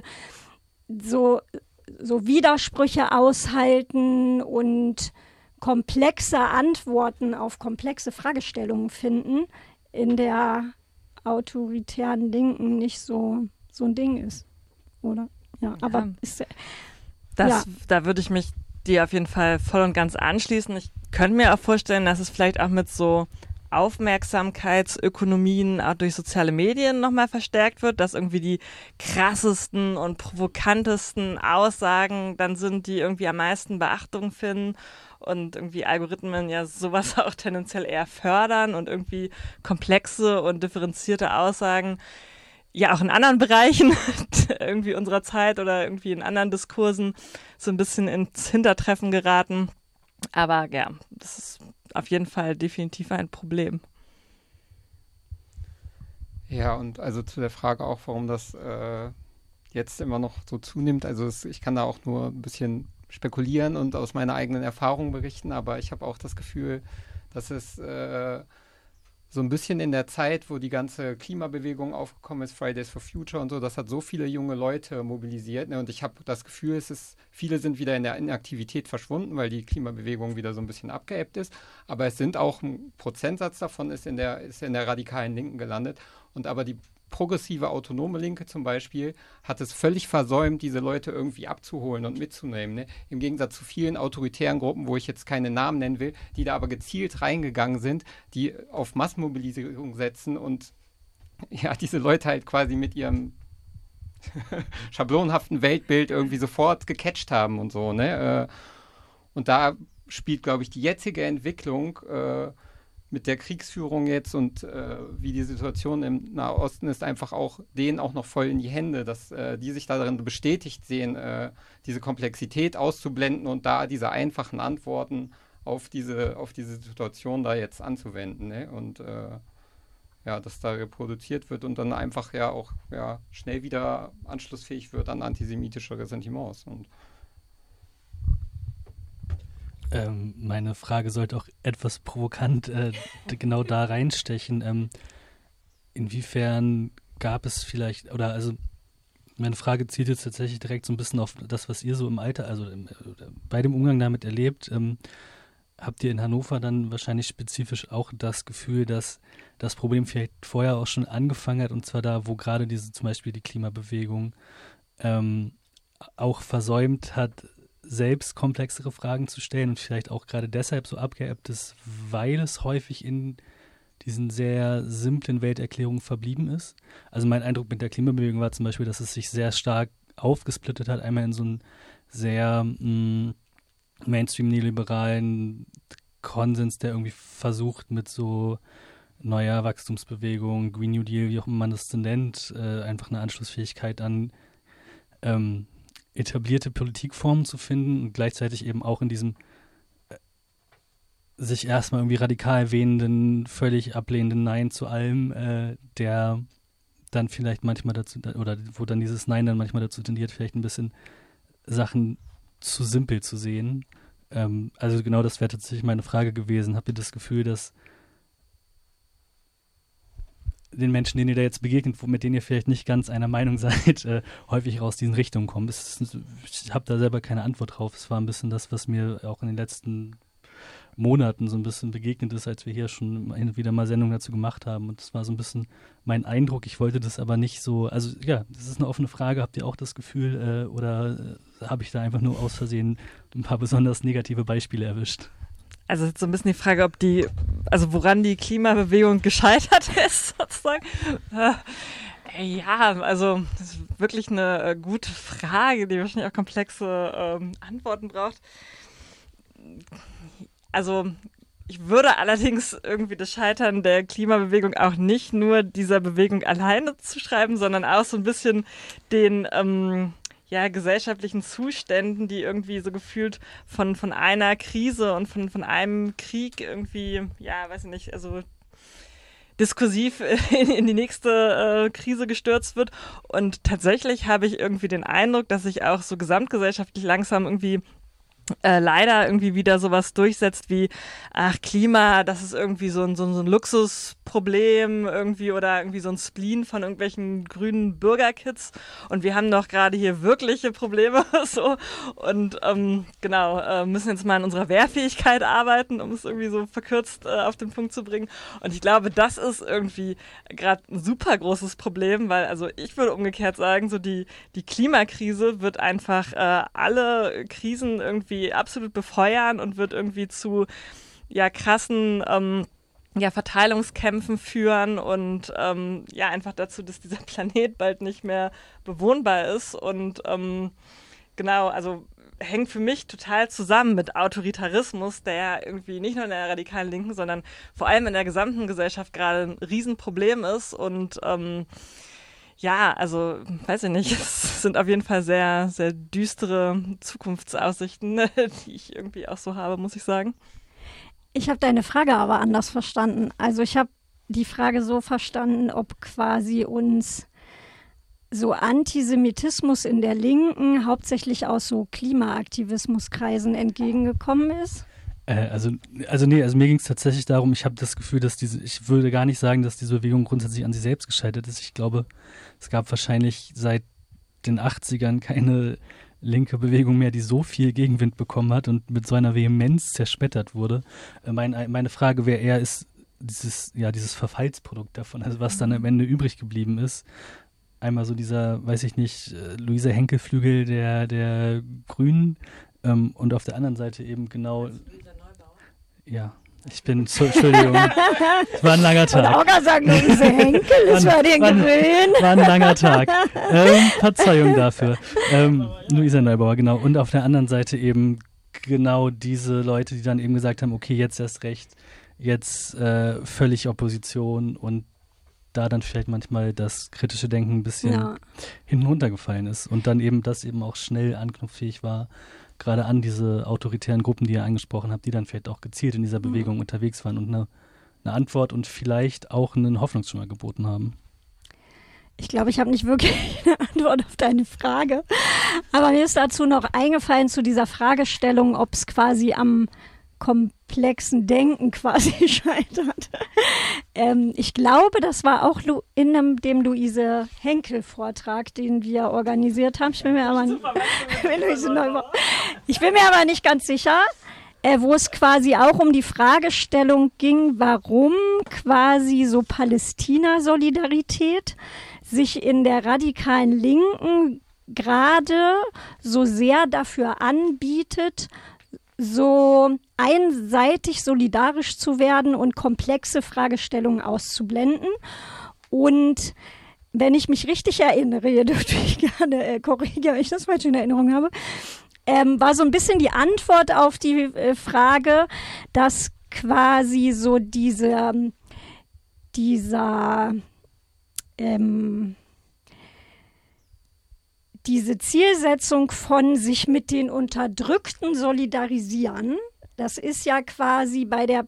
so so Widersprüche aushalten und komplexe Antworten auf komplexe Fragestellungen finden in der autoritären Linken nicht so, so ein Ding ist, oder? Ja, aber ja. Ist, das, ja. Da würde ich mich dir auf jeden Fall voll und ganz anschließen. Ich könnte mir auch vorstellen, dass es vielleicht auch mit so Aufmerksamkeitsökonomien auch durch soziale Medien nochmal verstärkt wird, dass irgendwie die krassesten und provokantesten Aussagen dann sind, die irgendwie am meisten Beachtung finden, und irgendwie Algorithmen ja sowas auch tendenziell eher fördern und irgendwie komplexe und differenzierte Aussagen ja auch in anderen Bereichen irgendwie unserer Zeit oder irgendwie in anderen Diskursen so ein bisschen ins Hintertreffen geraten. Aber ja, das ist auf jeden Fall definitiv ein Problem. Ja, und also zu der Frage auch, warum das äh, jetzt immer noch so zunimmt. Also es, ich kann da auch nur ein bisschen spekulieren und aus meiner eigenen Erfahrung berichten, aber ich habe auch das Gefühl, dass es äh, so ein bisschen in der Zeit, wo die ganze Klimabewegung aufgekommen ist, Fridays for Future und so, das hat so viele junge Leute mobilisiert, ne? Und ich habe das Gefühl, es ist, viele sind wieder in der Inaktivität verschwunden, weil die Klimabewegung wieder so ein bisschen abgeebbt ist. Aber es sind auch, ein Prozentsatz davon ist in der, ist in der radikalen Linken gelandet. Und aber die progressive autonome Linke zum Beispiel hat es völlig versäumt, diese Leute irgendwie abzuholen und mitzunehmen. Ne? Im Gegensatz zu vielen autoritären Gruppen, wo ich jetzt keine Namen nennen will, die da aber gezielt reingegangen sind, die auf Massenmobilisierung setzen und ja, diese Leute halt quasi mit ihrem schablonhaften Weltbild irgendwie sofort gecatcht haben und so. Ne? Und da spielt, glaube ich, die jetzige Entwicklung äh, mit der Kriegsführung jetzt und äh, wie die Situation im Nahosten ist, einfach auch denen auch noch voll in die Hände, dass äh, die sich darin bestätigt sehen, äh, diese Komplexität auszublenden und da diese einfachen Antworten auf diese, auf diese Situation da jetzt anzuwenden. Ne? Und äh, ja, dass da reproduziert wird und dann einfach ja auch ja, schnell wieder anschlussfähig wird an antisemitische Ressentiments. Und Ähm, meine Frage sollte auch etwas provokant äh, genau da reinstechen. Ähm, inwiefern gab es vielleicht, oder also meine Frage zielt jetzt tatsächlich direkt so ein bisschen auf das, was ihr so im Alter, also im, bei dem Umgang damit erlebt. Ähm, habt ihr in Hannover dann wahrscheinlich spezifisch auch das Gefühl, dass das Problem vielleicht vorher auch schon angefangen hat, und zwar da, wo gerade diese zum Beispiel die Klimabewegung ähm, auch versäumt hat, selbst komplexere Fragen zu stellen und vielleicht auch gerade deshalb so abgeebbt ist, weil es häufig in diesen sehr simplen Welterklärungen verblieben ist. Also mein Eindruck mit der Klimabewegung war zum Beispiel, dass es sich sehr stark aufgesplittet hat, einmal in so einen sehr mh, Mainstream-neoliberalen Konsens, der irgendwie versucht mit so neuer Wachstumsbewegung, Green New Deal, wie auch immer man das nennt, äh, einfach eine Anschlussfähigkeit an ähm, etablierte Politikformen zu finden und gleichzeitig eben auch in diesem äh, sich erstmal irgendwie radikal wähnenden, völlig ablehnenden Nein zu allem, äh, der dann vielleicht manchmal dazu, oder wo dann dieses Nein dann manchmal dazu tendiert, vielleicht ein bisschen Sachen zu simpel zu sehen. Ähm, also genau das wäre tatsächlich meine Frage gewesen. Habt ihr das Gefühl, dass den Menschen, denen ihr da jetzt begegnet, mit denen ihr vielleicht nicht ganz einer Meinung seid, äh, häufig aus diesen Richtungen kommen? Das ist, ich habe da selber keine Antwort drauf. Es war ein bisschen das, was mir auch in den letzten Monaten so ein bisschen begegnet ist, als wir hier schon hin und wieder mal Sendungen dazu gemacht haben. Und das war so ein bisschen mein Eindruck. Ich wollte das aber nicht so, also ja, das ist eine offene Frage. Habt ihr auch das Gefühl äh, oder äh, habe ich da einfach nur aus Versehen ein paar besonders negative Beispiele erwischt? Also jetzt so ein bisschen die Frage, ob die, also woran die Klimabewegung gescheitert ist, sozusagen. Äh, ja, also das ist wirklich eine äh, gute Frage, die wahrscheinlich auch komplexe ähm, Antworten braucht. Also ich würde allerdings irgendwie das Scheitern der Klimabewegung auch nicht nur dieser Bewegung alleine zuschreiben, sondern auch so ein bisschen den ähm, ja, gesellschaftlichen Zuständen, die irgendwie so gefühlt von, von einer Krise und von, von einem Krieg irgendwie, ja, weiß ich nicht, also diskursiv in, in die nächste äh, Krise gestürzt wird. Und tatsächlich habe ich irgendwie den Eindruck, dass sich auch so gesamtgesellschaftlich langsam irgendwie Äh, leider irgendwie wieder sowas durchsetzt wie, ach, Klima, das ist irgendwie so ein, so ein, so ein Luxusproblem irgendwie oder irgendwie so ein Spleen von irgendwelchen grünen Bürgerkids und wir haben doch gerade hier wirkliche Probleme so und ähm, genau, äh, müssen jetzt mal an unserer Wehrfähigkeit arbeiten, um es irgendwie so verkürzt äh, auf den Punkt zu bringen und ich glaube, das ist irgendwie gerade ein super großes Problem, weil also ich würde umgekehrt sagen, so die, die Klimakrise wird einfach äh, alle Krisen irgendwie absolut befeuern und wird irgendwie zu ja krassen ähm, ja, Verteilungskämpfen führen und ähm, ja einfach dazu, dass dieser Planet bald nicht mehr bewohnbar ist und ähm, genau, also hängt für mich total zusammen mit Autoritarismus, der ja irgendwie nicht nur in der radikalen Linken, sondern vor allem in der gesamten Gesellschaft gerade ein Riesenproblem ist und ähm, ja, also, weiß ich nicht, es sind auf jeden Fall sehr, sehr düstere Zukunftsaussichten, die ich irgendwie auch so habe, muss ich sagen. Ich habe deine Frage aber anders verstanden. Also ich habe die Frage so verstanden, ob quasi uns so Antisemitismus in der Linken hauptsächlich aus so Klimaaktivismuskreisen entgegengekommen ist. Äh, also, also nee, also mir ging es tatsächlich darum, ich habe das Gefühl, dass diese, ich würde gar nicht sagen, dass diese Bewegung grundsätzlich an sich selbst gescheitert ist. Ich glaube, es gab wahrscheinlich seit den achtzigern keine linke Bewegung mehr, die so viel Gegenwind bekommen hat und mit so einer Vehemenz zerschmettert wurde. Äh, mein, meine Frage wäre eher, ist dieses, ja, dieses Verfallsprodukt davon, also was dann am Ende übrig geblieben ist. Einmal so dieser, weiß ich nicht, äh, Luisa Henkel-Flügel der, der Grünen ähm, und auf der anderen Seite eben genau. Ja, ich bin, so, Entschuldigung, es war ein langer Tag. Ich wollte auch sagen, Luise Henkel, das war dir gewöhnt. War ein langer Tag. Ähm, Verzeihung dafür. Ähm, Luisa Neubauer, genau. Und auf der anderen Seite eben genau diese Leute, die dann eben gesagt haben, okay, jetzt erst recht, jetzt äh, völlig Opposition und da dann vielleicht manchmal das kritische Denken ein bisschen ja. hinten runtergefallen ist und dann eben das eben auch schnell anknüpffähig war, gerade an diese autoritären Gruppen, die ihr angesprochen habt, die dann vielleicht auch gezielt in dieser Bewegung mhm. unterwegs waren und eine, eine Antwort und vielleicht auch einen Hoffnungsschimmer geboten haben. Ich glaube, ich habe nicht wirklich eine Antwort auf deine Frage, aber mir ist dazu noch eingefallen zu dieser Fragestellung, ob es quasi am kom- komplexen Denken quasi scheitert. ähm, ich glaube, das war auch Lu- in dem, dem Luise Henkel-Vortrag, den wir organisiert haben. Ich bin mir aber, ich bin mir aber nicht ganz sicher, äh, wo es quasi auch um die Fragestellung ging, warum quasi so Palästina-Solidarität sich in der radikalen Linken gerade so sehr dafür anbietet, so einseitig solidarisch zu werden und komplexe Fragestellungen auszublenden. Und wenn ich mich richtig erinnere, ihr dürft mich gerne äh, korrigieren, wenn ich das falsch in Erinnerung habe, ähm, war so ein bisschen die Antwort auf die äh, Frage, dass quasi so diese, dieser ähm, diese Zielsetzung von sich mit den Unterdrückten solidarisieren, das ist ja quasi bei der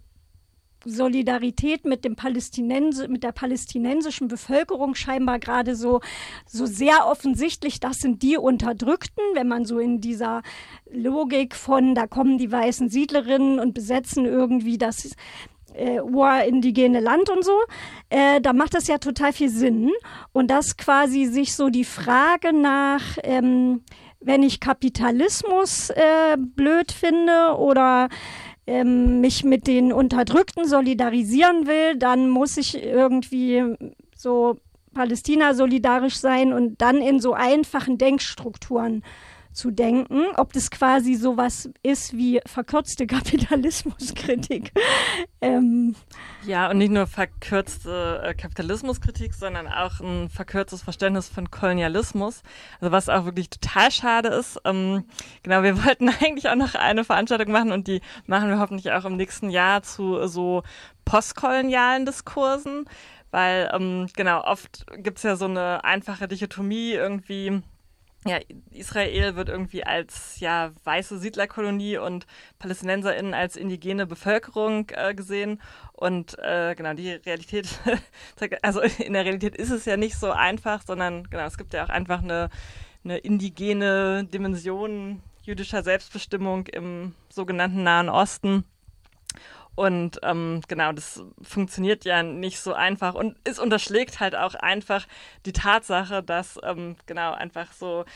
Solidarität mit dem Palästinens- mit der palästinensischen Bevölkerung scheinbar gerade so, so sehr offensichtlich, das sind die Unterdrückten, wenn man so in dieser Logik von, da kommen die weißen Siedlerinnen und besetzen irgendwie das Äh, urindigene Land und so, äh, da macht das ja total viel Sinn. Und dass quasi sich so die Frage nach, ähm, wenn ich Kapitalismus äh, blöd finde oder ähm, mich mit den Unterdrückten solidarisieren will, dann muss ich irgendwie so Palästina solidarisch sein und dann in so einfachen Denkstrukturen zu denken, ob das quasi sowas ist wie verkürzte Kapitalismuskritik. ähm. Ja, und nicht nur verkürzte äh, Kapitalismuskritik, sondern auch ein verkürztes Verständnis von Kolonialismus. Also was auch wirklich total schade ist. Ähm, genau, wir wollten eigentlich auch noch eine Veranstaltung machen und die machen wir hoffentlich auch im nächsten Jahr zu so postkolonialen Diskursen, weil ähm, genau, oft gibt's ja so eine einfache Dichotomie irgendwie. Ja, Israel wird irgendwie als ja weiße Siedlerkolonie und PalästinenserInnen als indigene Bevölkerung äh, gesehen. Und äh, genau, die Realität, also in der Realität ist es ja nicht so einfach, sondern genau, es gibt ja auch einfach eine, eine indigene Dimension jüdischer Selbstbestimmung im sogenannten Nahen Osten. Und ähm, genau, das funktioniert ja nicht so einfach und es unterschlägt halt auch einfach die Tatsache, dass ähm, genau einfach so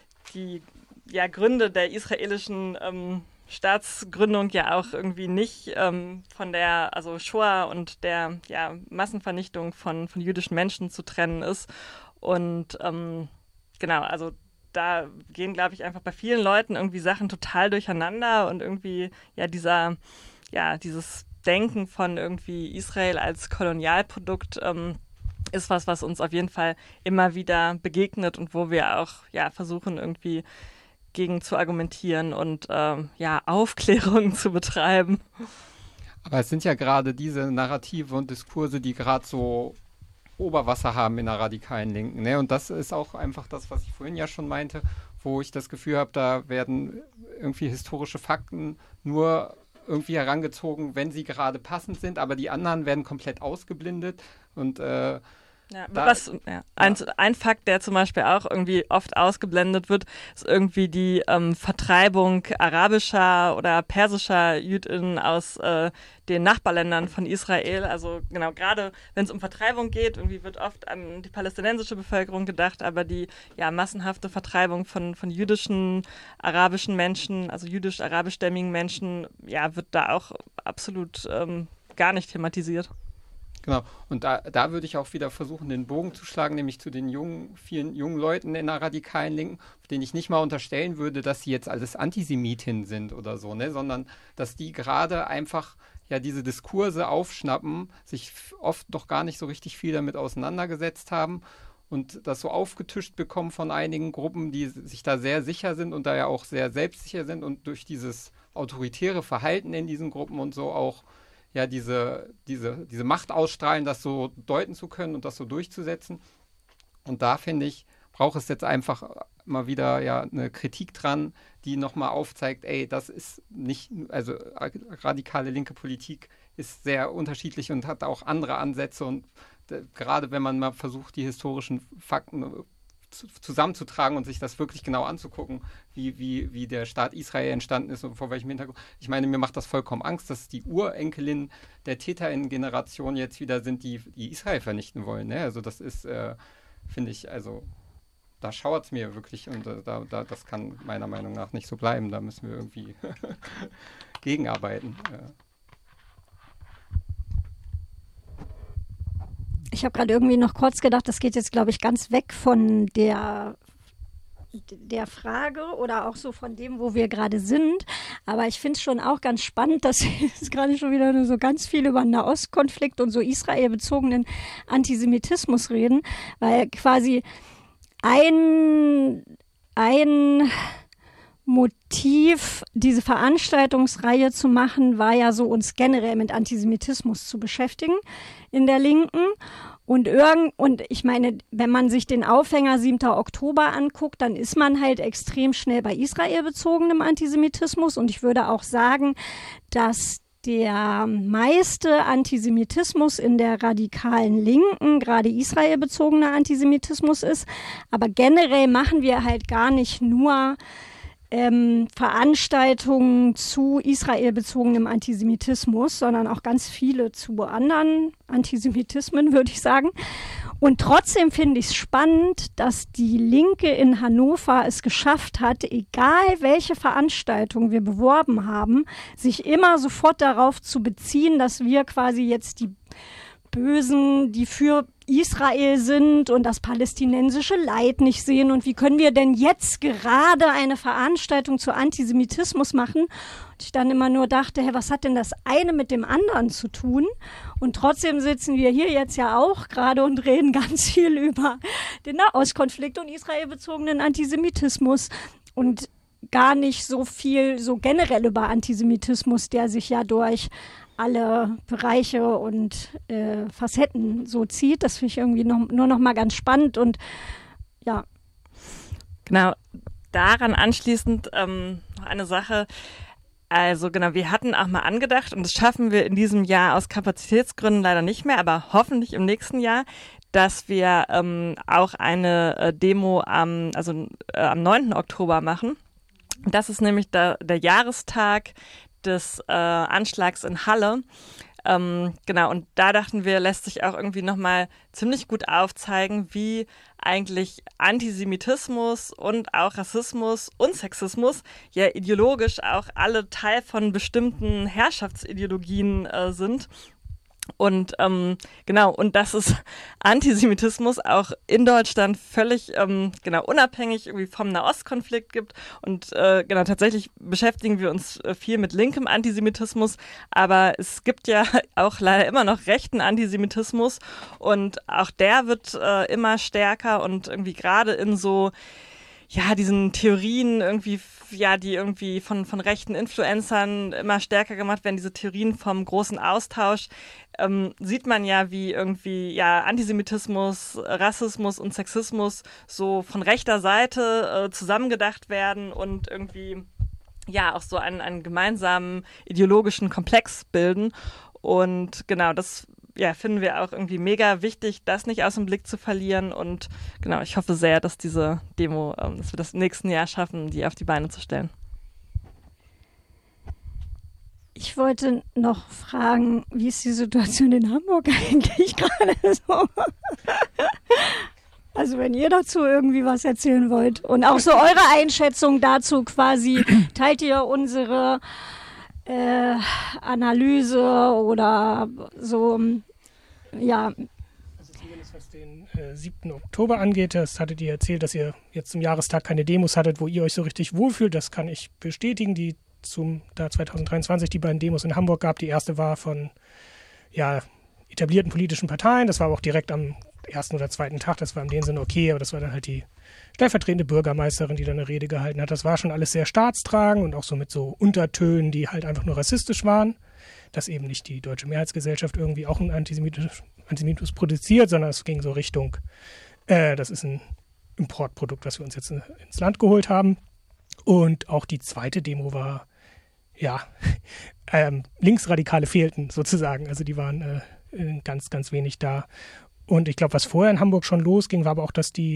die ja, Gründe der israelischen ähm, Staatsgründung ja auch irgendwie nicht ähm, von der, also Shoah und der ja, Massenvernichtung von, von jüdischen Menschen zu trennen ist. Und ähm, genau, also da gehen, glaube ich, einfach bei vielen Leuten irgendwie Sachen total durcheinander und irgendwie ja dieser ja, dieses Denken von irgendwie Israel als Kolonialprodukt ähm, ist was, was uns auf jeden Fall immer wieder begegnet und wo wir auch ja versuchen irgendwie gegen zu argumentieren und ähm, ja Aufklärung zu betreiben. Aber es sind ja gerade diese Narrative und Diskurse, die gerade so Oberwasser haben in der radikalen Linken. Ne? Und das ist auch einfach das, was ich vorhin ja schon meinte, wo ich das Gefühl habe, da werden irgendwie historische Fakten nur irgendwie herangezogen, wenn sie gerade passend sind, aber die anderen werden komplett ausgeblendet und äh, Ja, da, was, ja. Ein, ein Fakt, der zum Beispiel auch irgendwie oft ausgeblendet wird, ist irgendwie die ähm, Vertreibung arabischer oder persischer JüdInnen aus äh, den Nachbarländern von Israel. Also genau, gerade wenn es um Vertreibung geht, irgendwie wird oft an die palästinensische Bevölkerung gedacht, aber die ja massenhafte Vertreibung von, von jüdischen, arabischen Menschen, also jüdisch-arabischstämmigen Menschen, ja, wird da auch absolut ähm, gar nicht thematisiert. Genau, und da, da würde ich auch wieder versuchen, den Bogen zu schlagen, nämlich zu den jungen, vielen jungen Leuten in der radikalen Linken, denen ich nicht mal unterstellen würde, dass sie jetzt alles Antisemitinnen sind oder so, ne, sondern dass die gerade einfach ja diese Diskurse aufschnappen, sich oft doch gar nicht so richtig viel damit auseinandergesetzt haben und das so aufgetischt bekommen von einigen Gruppen, die sich da sehr sicher sind und da ja auch sehr selbstsicher sind und durch dieses autoritäre Verhalten in diesen Gruppen und so auch ja, diese, diese, diese Macht ausstrahlen, das so deuten zu können und das so durchzusetzen. Und da, finde ich, braucht es jetzt einfach mal wieder ja eine Kritik dran, die nochmal aufzeigt, ey, das ist nicht, also radikale linke Politik ist sehr unterschiedlich und hat auch andere Ansätze und äh, gerade wenn man mal versucht, die historischen Fakten zu, zusammenzutragen und sich das wirklich genau anzugucken, wie, wie, wie der Staat Israel entstanden ist und vor welchem Hintergrund. Ich meine, mir macht das vollkommen Angst, dass die Urenkelin der TäterInnen-Generation jetzt wieder sind, die, die Israel vernichten wollen. Ne? Also das ist, äh, finde ich, also da schauert es mir wirklich und äh, da, da, das kann meiner Meinung nach nicht so bleiben. Da müssen wir irgendwie gegenarbeiten. Ja. Ich habe gerade irgendwie noch kurz gedacht, das geht jetzt, glaube ich, ganz weg von der, der Frage oder auch so von dem, wo wir gerade sind. Aber ich finde es schon auch ganz spannend, dass wir jetzt gerade schon wieder so ganz viel über den Nahostkonflikt und so israelbezogenen Antisemitismus reden, weil quasi ein, ein Motiv, diese Veranstaltungsreihe zu machen, war ja so, uns generell mit Antisemitismus zu beschäftigen in der Linken. Und irgend, und ich meine, wenn man sich den Aufhänger siebter Oktober anguckt, dann ist man halt extrem schnell bei israelbezogenem Antisemitismus. Und ich würde auch sagen, dass der meiste Antisemitismus in der radikalen Linken gerade israelbezogener Antisemitismus ist. Aber generell machen wir halt gar nicht nur Ähm, Veranstaltungen zu israelbezogenem Antisemitismus, sondern auch ganz viele zu anderen Antisemitismen, würde ich sagen. Und trotzdem finde ich es spannend, dass die Linke in Hannover es geschafft hat, egal welche Veranstaltung wir beworben haben, sich immer sofort darauf zu beziehen, dass wir quasi jetzt die Bösen, die für Israel sind und das palästinensische Leid nicht sehen. Und wie können wir denn jetzt gerade eine Veranstaltung zu Antisemitismus machen? Und ich dann immer nur dachte, hey, was hat denn das eine mit dem anderen zu tun? Und trotzdem sitzen wir hier jetzt ja auch gerade und reden ganz viel über den Nahostkonflikt und israelbezogenen Antisemitismus und gar nicht so viel so generell über Antisemitismus, der sich ja durch alle Bereiche und äh, Facetten so zieht. Das finde ich irgendwie noch, nur noch mal ganz spannend und ja. Genau, daran anschließend ähm, noch eine Sache. Also genau, wir hatten auch mal angedacht und das schaffen wir in diesem Jahr aus Kapazitätsgründen leider nicht mehr, aber hoffentlich im nächsten Jahr, dass wir ähm, auch eine äh, Demo am, also, äh, am neunten Oktober machen. Das ist nämlich der, der Jahrestag des äh, Anschlags in Halle. Ähm, genau, und da dachten wir, lässt sich auch irgendwie nochmal ziemlich gut aufzeigen, wie eigentlich Antisemitismus und auch Rassismus und Sexismus ja ideologisch auch alle Teil von bestimmten Herrschaftsideologien äh, sind. Und ähm, genau, und dass es Antisemitismus auch in Deutschland völlig ähm, genau unabhängig irgendwie vom Nahostkonflikt gibt. Und äh, genau, tatsächlich beschäftigen wir uns viel mit linkem Antisemitismus, aber es gibt ja auch leider immer noch rechten Antisemitismus und auch der wird äh, immer stärker und irgendwie gerade in so ja, diesen Theorien irgendwie, ja, die irgendwie von, von rechten Influencern immer stärker gemacht werden, diese Theorien vom großen Austausch, ähm, sieht man ja, wie irgendwie, ja, Antisemitismus, Rassismus und Sexismus so von rechter Seite äh, zusammengedacht werden und irgendwie, ja, auch so einen, einen gemeinsamen ideologischen Komplex bilden. Und genau, das ja, finden wir auch irgendwie mega wichtig, das nicht aus dem Blick zu verlieren. Und genau, ich hoffe sehr, dass diese Demo, ähm, dass wir das im nächsten Jahr schaffen, die auf die Beine zu stellen. Ich wollte noch fragen, wie ist die Situation in Hamburg eigentlich gerade so? Also wenn ihr dazu irgendwie was erzählen wollt und auch so eure Einschätzung dazu quasi, teilt ihr unsere Äh, Analyse oder so, ja. Also zumindest was den äh, siebten Oktober angeht, das hattet ihr erzählt, dass ihr jetzt zum Jahrestag keine Demos hattet, wo ihr euch so richtig wohlfühlt. Das kann ich bestätigen. Die zum da zwanzig dreiundzwanzig die beiden Demos in Hamburg gab. Die erste war von ja, etablierten politischen Parteien. Das war aber auch direkt am ersten oder zweiten Tag. Das war in dem Sinne okay, aber das war dann halt die stellvertretende Bürgermeisterin, die dann eine Rede gehalten hat. Das war schon alles sehr staatstragend und auch so mit so Untertönen, die halt einfach nur rassistisch waren. Dass eben nicht die deutsche Mehrheitsgesellschaft irgendwie auch einen Antisemitismus, Antisemitismus produziert, sondern es ging so Richtung, äh, das ist ein Importprodukt, was wir uns jetzt ins Land geholt haben. Und auch die zweite Demo war, ja, ähm, Linksradikale fehlten sozusagen. Also die waren äh, ganz, ganz wenig da. Und ich glaube, was vorher in Hamburg schon losging, war aber auch, dass die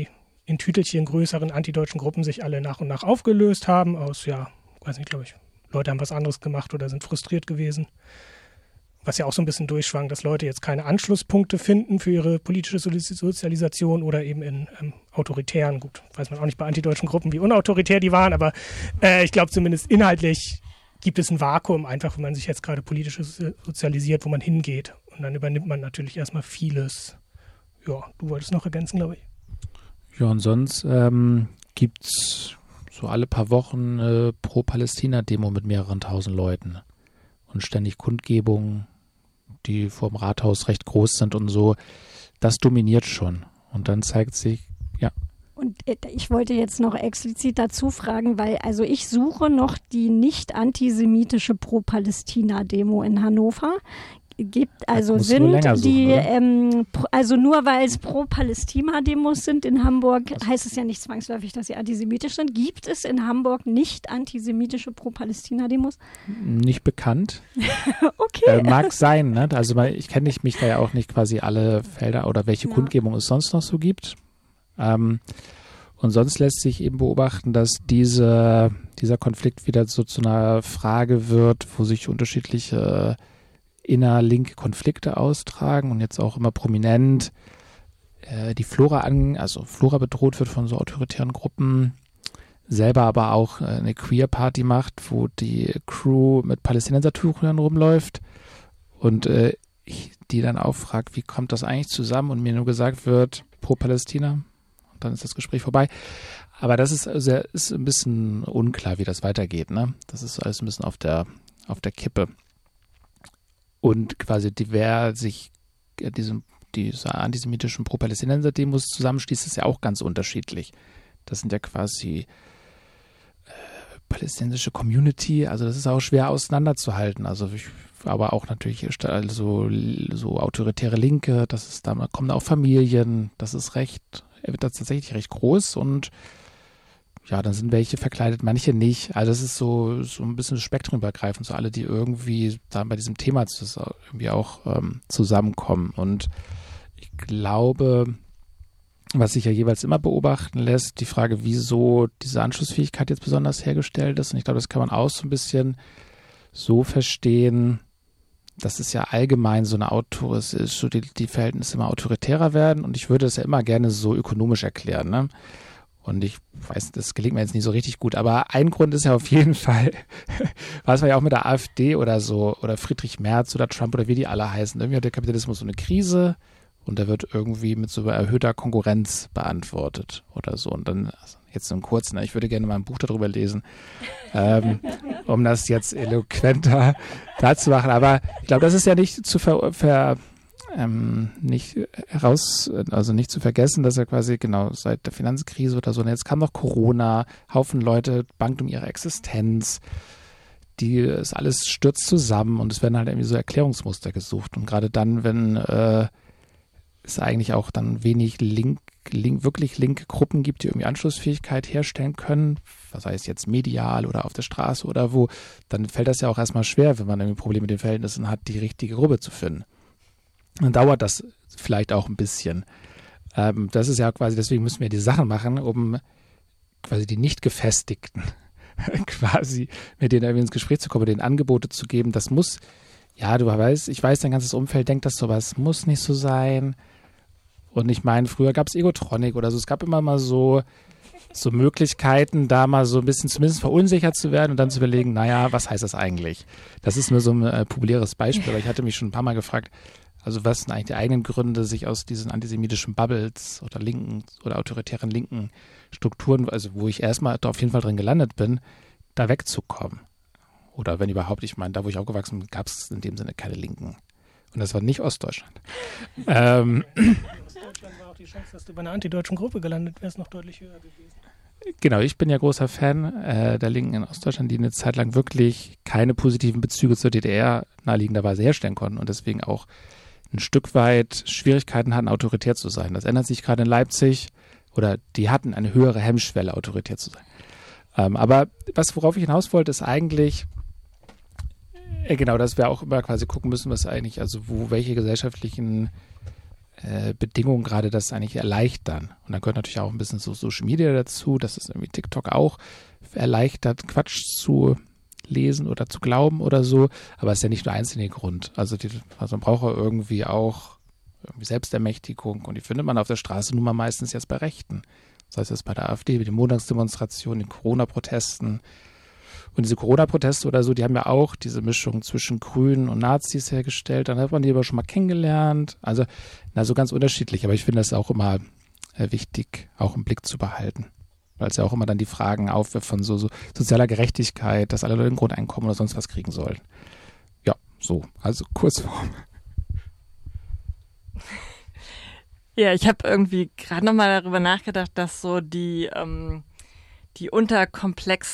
in Tütelchen größeren antideutschen Gruppen sich alle nach und nach aufgelöst haben. Aus, ja, weiß nicht, glaube ich, Leute haben was anderes gemacht oder sind frustriert gewesen. Was ja auch so ein bisschen durchschwang, dass Leute jetzt keine Anschlusspunkte finden für ihre politische Sozialisation oder eben in ähm, autoritären, gut, weiß man auch nicht bei antideutschen Gruppen, wie unautoritär die waren, aber äh, ich glaube zumindest inhaltlich gibt es ein Vakuum einfach, wenn man sich jetzt gerade politisch sozialisiert, wo man hingeht. Und dann übernimmt man natürlich erstmal vieles. Ja, du wolltest noch ergänzen, glaube ich. Ja, und sonst ähm, gibt es so alle paar Wochen eine Pro-Palästina-Demo mit mehreren tausend Leuten und ständig Kundgebungen, die vor dem Rathaus recht groß sind und so. Das dominiert schon. Und dann zeigt sich, ja. Und ich wollte jetzt noch explizit dazu fragen, weil also ich suche noch die nicht antisemitische Pro-Palästina-Demo in Hannover. Gibt also sind suchen, die ähm, also nur weil es Pro-Palästina-Demos sind in Hamburg, heißt es ja nicht zwangsläufig, dass sie antisemitisch sind. Gibt es in Hamburg nicht antisemitische Pro-Palästina-Demos? Nicht bekannt. Okay. Äh, mag sein, ne? Also ich kenne mich da ja auch nicht quasi alle Felder oder welche ja. Kundgebung es sonst noch so gibt. Ähm, und sonst lässt sich eben beobachten, dass diese, dieser Konflikt wieder so zu einer Frage wird, wo sich unterschiedliche innerlinke Konflikte austragen und jetzt auch immer prominent äh, die Flora an, also Flora bedroht wird von so autoritären Gruppen, selber aber auch äh, eine Queer-Party macht, wo die Crew mit Palästinenser-Tuchern rumläuft und äh, ich die dann auch fragt, wie kommt das eigentlich zusammen und mir nur gesagt wird, pro Palästina und dann ist das Gespräch vorbei. Aber das ist, sehr, ist ein bisschen unklar, wie das weitergeht, ne? Das ist alles ein bisschen auf der, auf der Kippe. Und quasi die, wer sich diesem, diese antisemitischen Pro-Palästinenser-Demos zusammenschließt, ist ja auch ganz unterschiedlich. Das sind ja quasi äh, palästinensische Community, also das ist auch schwer auseinanderzuhalten. Also ich, aber auch natürlich also, so autoritäre Linke, das ist, da kommen auch Familien, das ist recht, wird das tatsächlich recht groß und ja, dann sind welche verkleidet, manche nicht. Also das ist so, so ein bisschen spektrumübergreifend, so alle, die irgendwie da bei diesem Thema irgendwie auch ähm, zusammenkommen. Und ich glaube, was sich ja jeweils immer beobachten lässt, die Frage, wieso diese Anschlussfähigkeit jetzt besonders hergestellt ist. Und ich glaube, das kann man auch so ein bisschen so verstehen, dass es ja allgemein so eine Autor ist, so die, die Verhältnisse immer autoritärer werden. Und ich würde es ja immer gerne so ökonomisch erklären, ne? Und ich weiß, das gelingt mir jetzt nicht so richtig gut, aber ein Grund ist ja auf jeden Fall, was wir ja auch mit der AfD oder so, oder Friedrich Merz oder Trump oder wie die alle heißen, irgendwie hat der Kapitalismus so eine Krise und der wird irgendwie mit so erhöhter Konkurrenz beantwortet oder so. Und dann, also jetzt so einen kurzen, ich würde gerne mal ein Buch darüber lesen, ähm, um das jetzt eloquenter dazu machen. Aber ich glaube, das ist ja nicht zu ver... ver Ähm, nicht heraus, also nicht zu vergessen, dass er quasi genau seit der Finanzkrise oder so, und jetzt kam noch Corona, Haufen Leute bangt um ihre Existenz, die ist alles stürzt zusammen und es werden halt irgendwie so Erklärungsmuster gesucht und gerade dann, wenn äh, es eigentlich auch dann wenig link, link, wirklich linke Gruppen gibt, die irgendwie Anschlussfähigkeit herstellen können, was heißt jetzt medial oder auf der Straße oder wo, dann fällt das ja auch erstmal schwer, wenn man irgendwie Probleme mit den Verhältnissen hat, die richtige Gruppe zu finden. Dann dauert das vielleicht auch ein bisschen. Ähm, das ist ja quasi, deswegen müssen wir die Sachen machen, um quasi die nicht gefestigten quasi mit denen irgendwie ins Gespräch zu kommen, denen Angebote zu geben. Das muss, ja, du weißt, ich weiß, dein ganzes Umfeld denkt das sowas muss nicht so sein. Und ich meine, früher gab es Egotronic oder so. Es gab immer mal so, so Möglichkeiten, da mal so ein bisschen zumindest verunsichert zu werden und dann zu überlegen, naja, was heißt das eigentlich? Das ist nur so ein äh, populäres Beispiel, aber ich hatte mich schon ein paar Mal gefragt, also was sind eigentlich die eigenen Gründe, sich aus diesen antisemitischen Bubbles oder linken oder autoritären linken Strukturen, also wo ich erstmal auf jeden Fall drin gelandet bin, da wegzukommen. Oder wenn überhaupt, ich meine, da wo ich aufgewachsen bin, gab es in dem Sinne keine Linken. Und das war nicht Ostdeutschland. ähm, Ostdeutschland war auch die Chance, dass du bei einer antideutschen Gruppe gelandet wärst, noch deutlich höher gewesen. Genau, ich bin ja großer Fan äh, der Linken in Ostdeutschland, die eine Zeit lang wirklich keine positiven Bezüge zur D D R naheliegenderweise herstellen konnten und deswegen auch ein Stück weit Schwierigkeiten hatten, autoritär zu sein. Das ändert sich gerade in Leipzig oder die hatten eine höhere Hemmschwelle, autoritär zu sein. Ähm, aber was, worauf ich hinaus wollte, ist eigentlich, äh, genau, dass wir auch immer quasi gucken müssen, was eigentlich, also wo welche gesellschaftlichen äh, Bedingungen gerade das eigentlich erleichtern. Und dann gehört natürlich auch ein bisschen so Social Media dazu, dass es irgendwie TikTok auch erleichtert, Quatsch zu lesen oder zu glauben oder so. Aber es ist ja nicht nur der einzige Grund. Also, die, also man braucht ja irgendwie auch irgendwie Selbstermächtigung. Und die findet man auf der Straße nun mal meistens jetzt bei Rechten. Das heißt, jetzt bei der AfD, mit den Montagsdemonstrationen, den Corona-Protesten. Und diese Corona-Proteste oder so, die haben ja auch diese Mischung zwischen Grünen und Nazis hergestellt. Dann hat man die aber schon mal kennengelernt. Also, na, so ganz unterschiedlich. Aber ich finde das auch immer äh, wichtig, auch im Blick zu behalten. Weil es ja auch immer dann die Fragen aufwirft von so, so sozialer Gerechtigkeit, dass alle Leute ein Grundeinkommen oder sonst was kriegen sollen. Ja, so. Also Kurzform. Ja, ich habe irgendwie gerade nochmal darüber nachgedacht, dass so die, ähm, die unterkomplexen